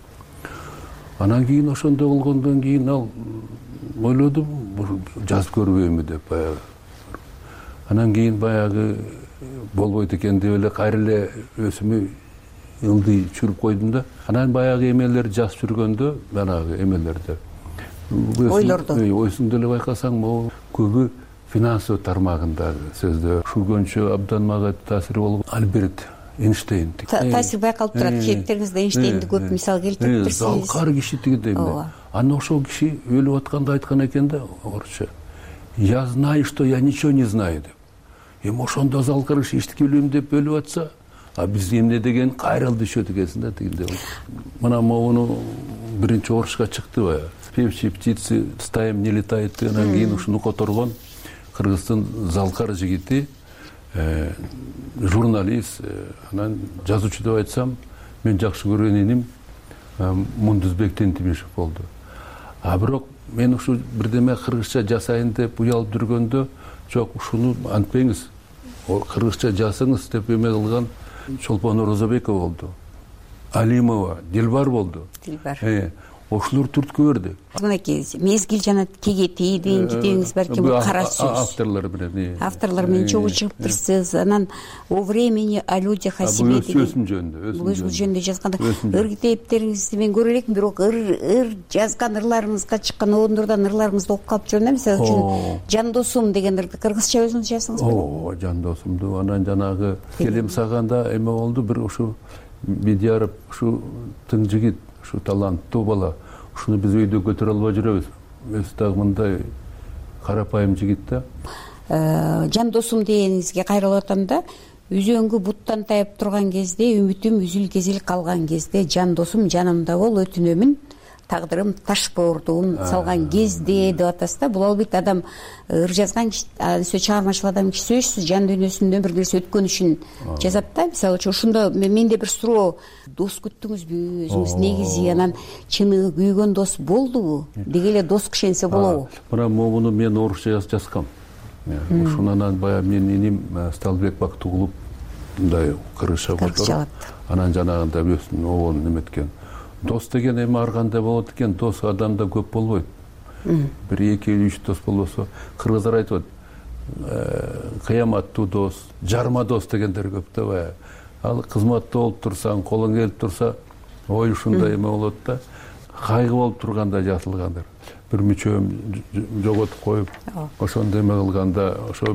Анан кийин ошондой болгондон кийин ал ойлодум, жазып көрбөймү деп баягы. Анан кийин баягы болбойт экен деп эле кайра эле өзүмө ылдый чүрүп койдум да. Анан баягы эмелер жазып жүргөндө, баягы эмелерде ойлорду ойсуңда эле байкасаң, могу көбү финансовый тармагындагы сөздөр. Шүргөнчө абдан мага таасири болуп, Альберт Эйнштейн. Таасир байкалып турат. Хереттериңизде Эйнштейнди көп мисал келтирип турсуңуз. Залкар киши дегендей. Аны ошол киши өлүп атканда айткан экен да, орусча. Я знаю, что я ничего не знаю деп. Эми ошондо залкар киши эчтеке билбейм деп өлүп атса, а биз эмне деген кайрылды düşөт экенсиң да дегендей. Мына могуну биринчи орусча чыкты баягы. Певчие птицы стаям не летают. Анан кийин ушуну которгон Кыргыздын залкар жигити, журналист, анан жазуучу деп айтсам, мен жакшы көргөн иним Мундузбек Тентибешев болду. А бирок мен ушу бирдеме кыргызча жасайын деп уялып жүргөндө, жок, ушуну антпеңиз, кыргызча жасаңыз деп эме кылган Чолпон Орозобекова болду. Алимова, Дилбар болду. Дилбар. Ошолор түрткө берди. Мынакей мезгил жана кегети деген китебиңиз балким кара сөз. Авторлор менен. Авторлор менен чогуу чыгыптырсыз. Анан о времени о людях о себе деген. Өзүм жөнүндө, өзүм жөнүндө жазганда ыр китептериңизди мен көрө элекмин, бирок ыр ыр жазган ырларыңызга чыккан оондордон ырларыңызды окуп калып жүрөм да. Мисалы үчүн Жан досум деген ырды кыргызча өзүңүз жаздыңыз беле? О, Жан досумду анан жанагы келем саганда эме болду, бир ушу Бедияров ушу тың жигит, ушу таланттуу бала. Ушуну биз үйдө көтөрө албай жүрөбүз. Өзү дагы мындай карапайым жигит да. Жан досум дегениңизге кайрылып атам да. Үзөңгү буттан тайып турган кезде, үмүтүм үзүл кезил калган кезде, жан досум жанымда бол, өтүнөмүн, тагдырым таш боордугун салган кезде деп атасыз да. Бул албетте адам ыр жазган киши, чыгармачыл адам киши сөзсүз жан дүйнөсүндөн бир нерсе өткөн үчүн жазат да. Мисалы үчүн ошондо менде бир суроо, дос күттүңүзбү, өзүңүз негизи анан чыныгы күйгөн дос болдубу? Деги эле дос кишенсе болобу? Мына могуну мен орусча жазгам. Ушуну анан баягы менин иним Сталбек Бактыгулов мындай кыргызча которуп, анан жанагында өзүнүн обонун эметкен. Дос деген эми ар кандай болот экен, дос адамда көп болбойт. Бир эки үч дос болбосо, кыргыздар айтып атат, кыяматтуу дос, жарма дос дегендер көп да баягы. Ал кызматта болуп турсаң, колуң келип турса, ой ушундай эме болот да. Кайгы болуп турганда жасылгандар. Бир мүчөм жоготуп коюп, ошондой эме кылганда, ошо бир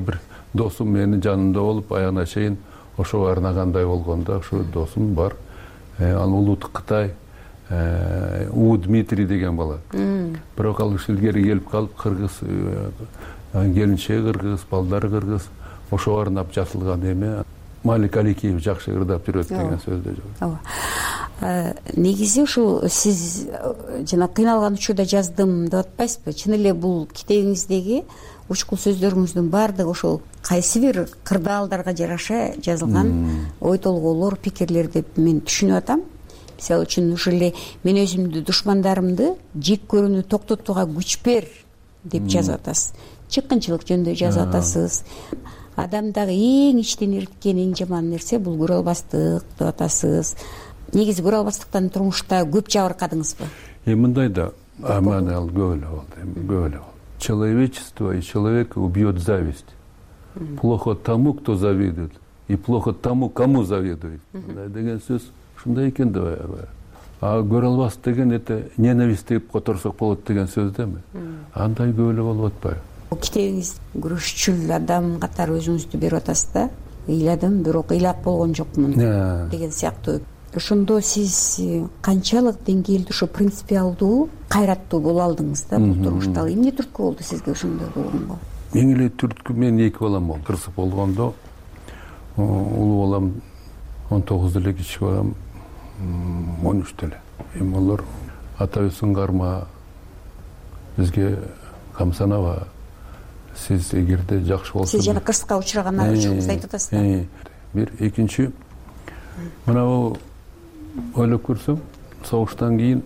досум менин жанымда болуп аягына чейин ошого арнагандай болгондо ошо досум бар. Ал Улут Кытай У Дмитрий деген бала. Бирок ал илгери келип калып, кыргыз келинчеги кыргыз, балдары кыргыз, ошого арнап жазылган эме Малик Аликеев жакшы ырдап жүрөт деген сөздө жок. Ооба. Негизи ушул сиз жана кыйналган учурда жаздым деп атпайсызбы? Чын эле бул китебиңиздеги учкул сөздөрүңүздүн баардыгы ошол кайсы бир кырдаалдарга жараша жазылган ой толгоолор, пикирлер деп мен түшүнүп атам. Мисалы үчүн ушул эле мен өзүмдү душмандарымды жек көрүүнү токтотууга күч бер деп жазып атасыз. Чыккынчылык жөнүндө жазып атасыз. Адамдагы эң ичтен эрткен эң жаман нерсе бул көрө албастык деп атасыз. Негизи көрө албастыктан турмушта көп жабыркадыңызбы? Эми мындай да, аман ал көп эле болду, эми көп эле болду. Человечество и человека убьет зависть. Плохо тому, кто завидует, и плохо тому, кому завидует. Деген сөз ушундай экен да баягы. А көрө албастык деген это ненависть деп которсок болот деген сөз да эми. Андай көп эле болуп атпайбы? Китебиңиз күрөшчүл адам катары өзүңүздү берип атасыз да. Ыйладым, бирок ыйлап болгон жокмун деген сыяктуу. Ошондо сиз канчалык деңгээлде ошо принципиалдуу, кайраттуу боло алдыңыз да бул турмушта? Эмне түрткү болду сизге ошондой болгонго? Эң эле түрткү мен эки балам болду. Кырсык болгондо улуу балам он тогуз эле, кичи балам он үчтө эле. Эми алар атабыздын карма бизге камсанаба. Сиз эгерде жакшы болсо. Сиз жана кырсыкка учураган учуруңузду айтып атасыз да. Бир экинчи мына ойлоп көрсөм, согуштан кийин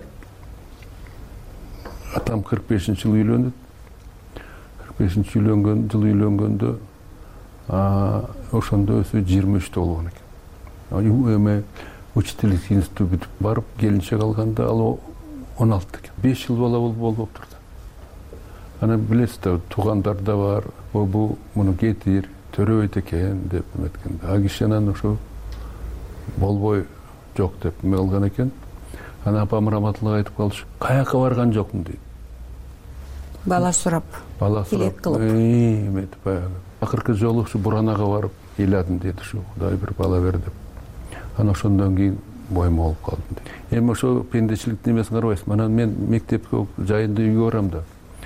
атам кырк бешинчи жылы үйлөндү. кырк бешинчи үйлөнгөн жылы үйлөнгөндө ошондо өзү жыйырма үчтө болгон экен. Эме учительский институт бүтүп барып, келинчек алганда ал он алтыда экен. беш жыл бала болуп турду. Ана билесиз да, туугандар да бар, бул муну кетир, төрөбөйт экен деп эметкен. А киши анан ошо болбой жок деп эме кылган экен. Ана апам раматылык айтып калышы, каяка барган жокмун дейт. Бала сурап, тилек кылып. Эметип баягы. Акыркы жолу ушу Буранага барып ыйладым дейт, ушу Кудай бир бала бер деп. Ана ошондон кийин боюм болуп калдым дейт. Эми ошо пендечиликтин эмесин карабайсызбы? Анан мен мектепке жайында үйгө барам да.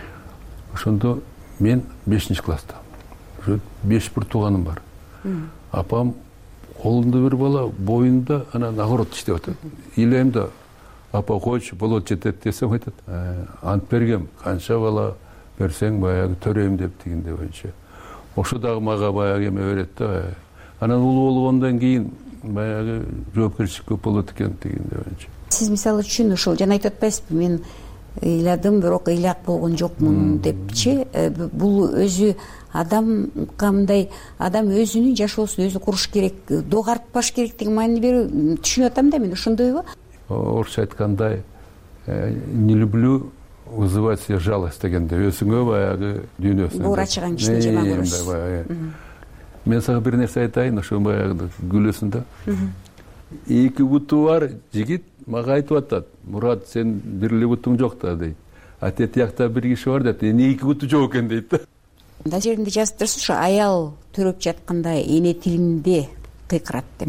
Ошондо мен бешинчи класста. Ошо беш бир тууганым бар. Апам колунда бир бала, боюнда анан огород иштеп атат. Ыйлайм да, апа койчу, болот жетет десем айтат. Ант бергем, канча бала берсең баягы төрөйм деп дегенде боюнча. Ошо дагы мага баягы эме берет да. Анан улуу болгондон кийин баягы жоопкерчилик көп болот экен дегенде боюнча. Сиз мисалы үчүн ошол жана айтып атпайсызбы, мен ыйладым, бирок ыйлак болгон жокмун депчи. Бул өзү адам кандай, адам өзүнүн жашоосун өзү куруш керек, доо артпаш керек деген маани берүү түшүнүп атам да мен. Ошондойбу? Орусча айткандай, не люблю вызывать себе жалость дегенде, өзүңө баягы дүйнөсүн буур ачыган кишини жаман көрөсүз. Мен сага бир нерсе айтайын, ошо баягы күлөсүң да. Эки буту бар жигит мага айтып атат, Мурат, сен бир эле бутуң жок да дейт. А тет жакта бир киши бар дейт, эне эки буту жок экен дейт да. Мында жеринде жазып турсуз, ошо аял төрөп жатканда эне тилинде кыйкырат деп.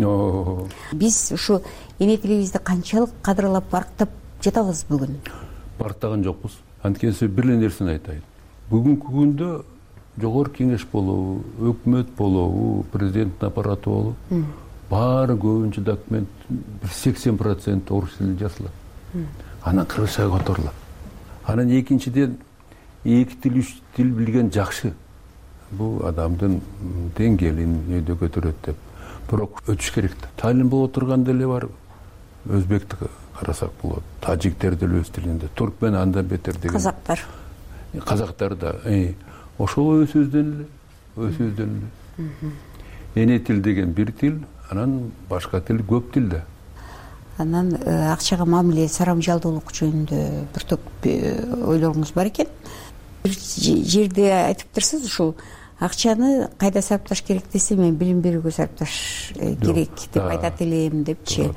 Биз ушу эне тилибизди канчалык кадырлап, барктап жатабыз бүгүн? Барктаган жокпуз. Анткени бир эле нерсени айтайын. Бүгүнкү күндө жогорку кеңеш болобу, өкмөт болобу, президенттин аппараты болобу, баары көбүнчө документ бир сексен процент орус тилинде жазылат. Анан кыргызчага которулат. Анан экинчиден эки тил, үч тил билген жакшы. Бул адамдын деңгээлин өйдө көтөрөт деп. Бирок өтүш керек да. Таалим боло турган деле бар. Өзбекти карасак болот. Тажиктер деле өз тилинде. Туркмен андан бетер деген. Казактар. Казактар да. Ошол өзүбүздөн эле, өзүбүздөн эле. Эне тил деген бир тил, анан башка тил көп тил да. Анан акчага мамиле, сарамжалдуулук жөнүндө бир топ ойлоруңуз бар экен. Бир жерде айтып турсуз, ушул акчаны кайда сарпташ керек десе, мен билим берүүгө сарпташ керек деп айтат элем депчи.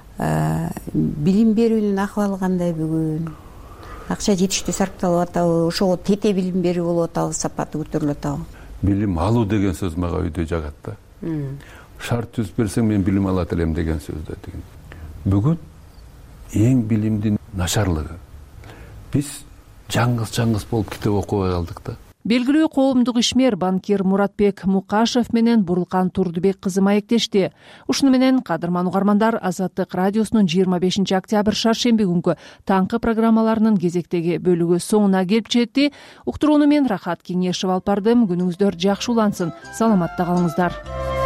Билим берүүнүн акыбалы кандай бүгүн? Акча жетиштүү сарпталып атабы? Ошого тете билим берүү болуп атабы? Сапаты көтөрүлүп атабы? билим алуу деген сөз мага үйдө жагат да. Шарт түзүп берсең мен билим алат элем деген сөз да деген. Бүгүн эң билимдин начарлыгы биз жаңгыз жаңгыз болуп китеп окубай калдык да. Белгилүү коомдук ишмер банкир Муратбек Мукашев менен Бурулкан Турдубек кызы маектешти. Ушуну менен кадырман угармандар, Азаттык радиосунун жыйырма бешинчи октябрь шаршемби күнгү таңкы программаларынын кезектеги бөлүгү соңуна келип жетти. Уктурууну мен Рахат Кеңешев алып бардым. Күнүңүздөр жакшы улансын. Саламатта калыңыздар.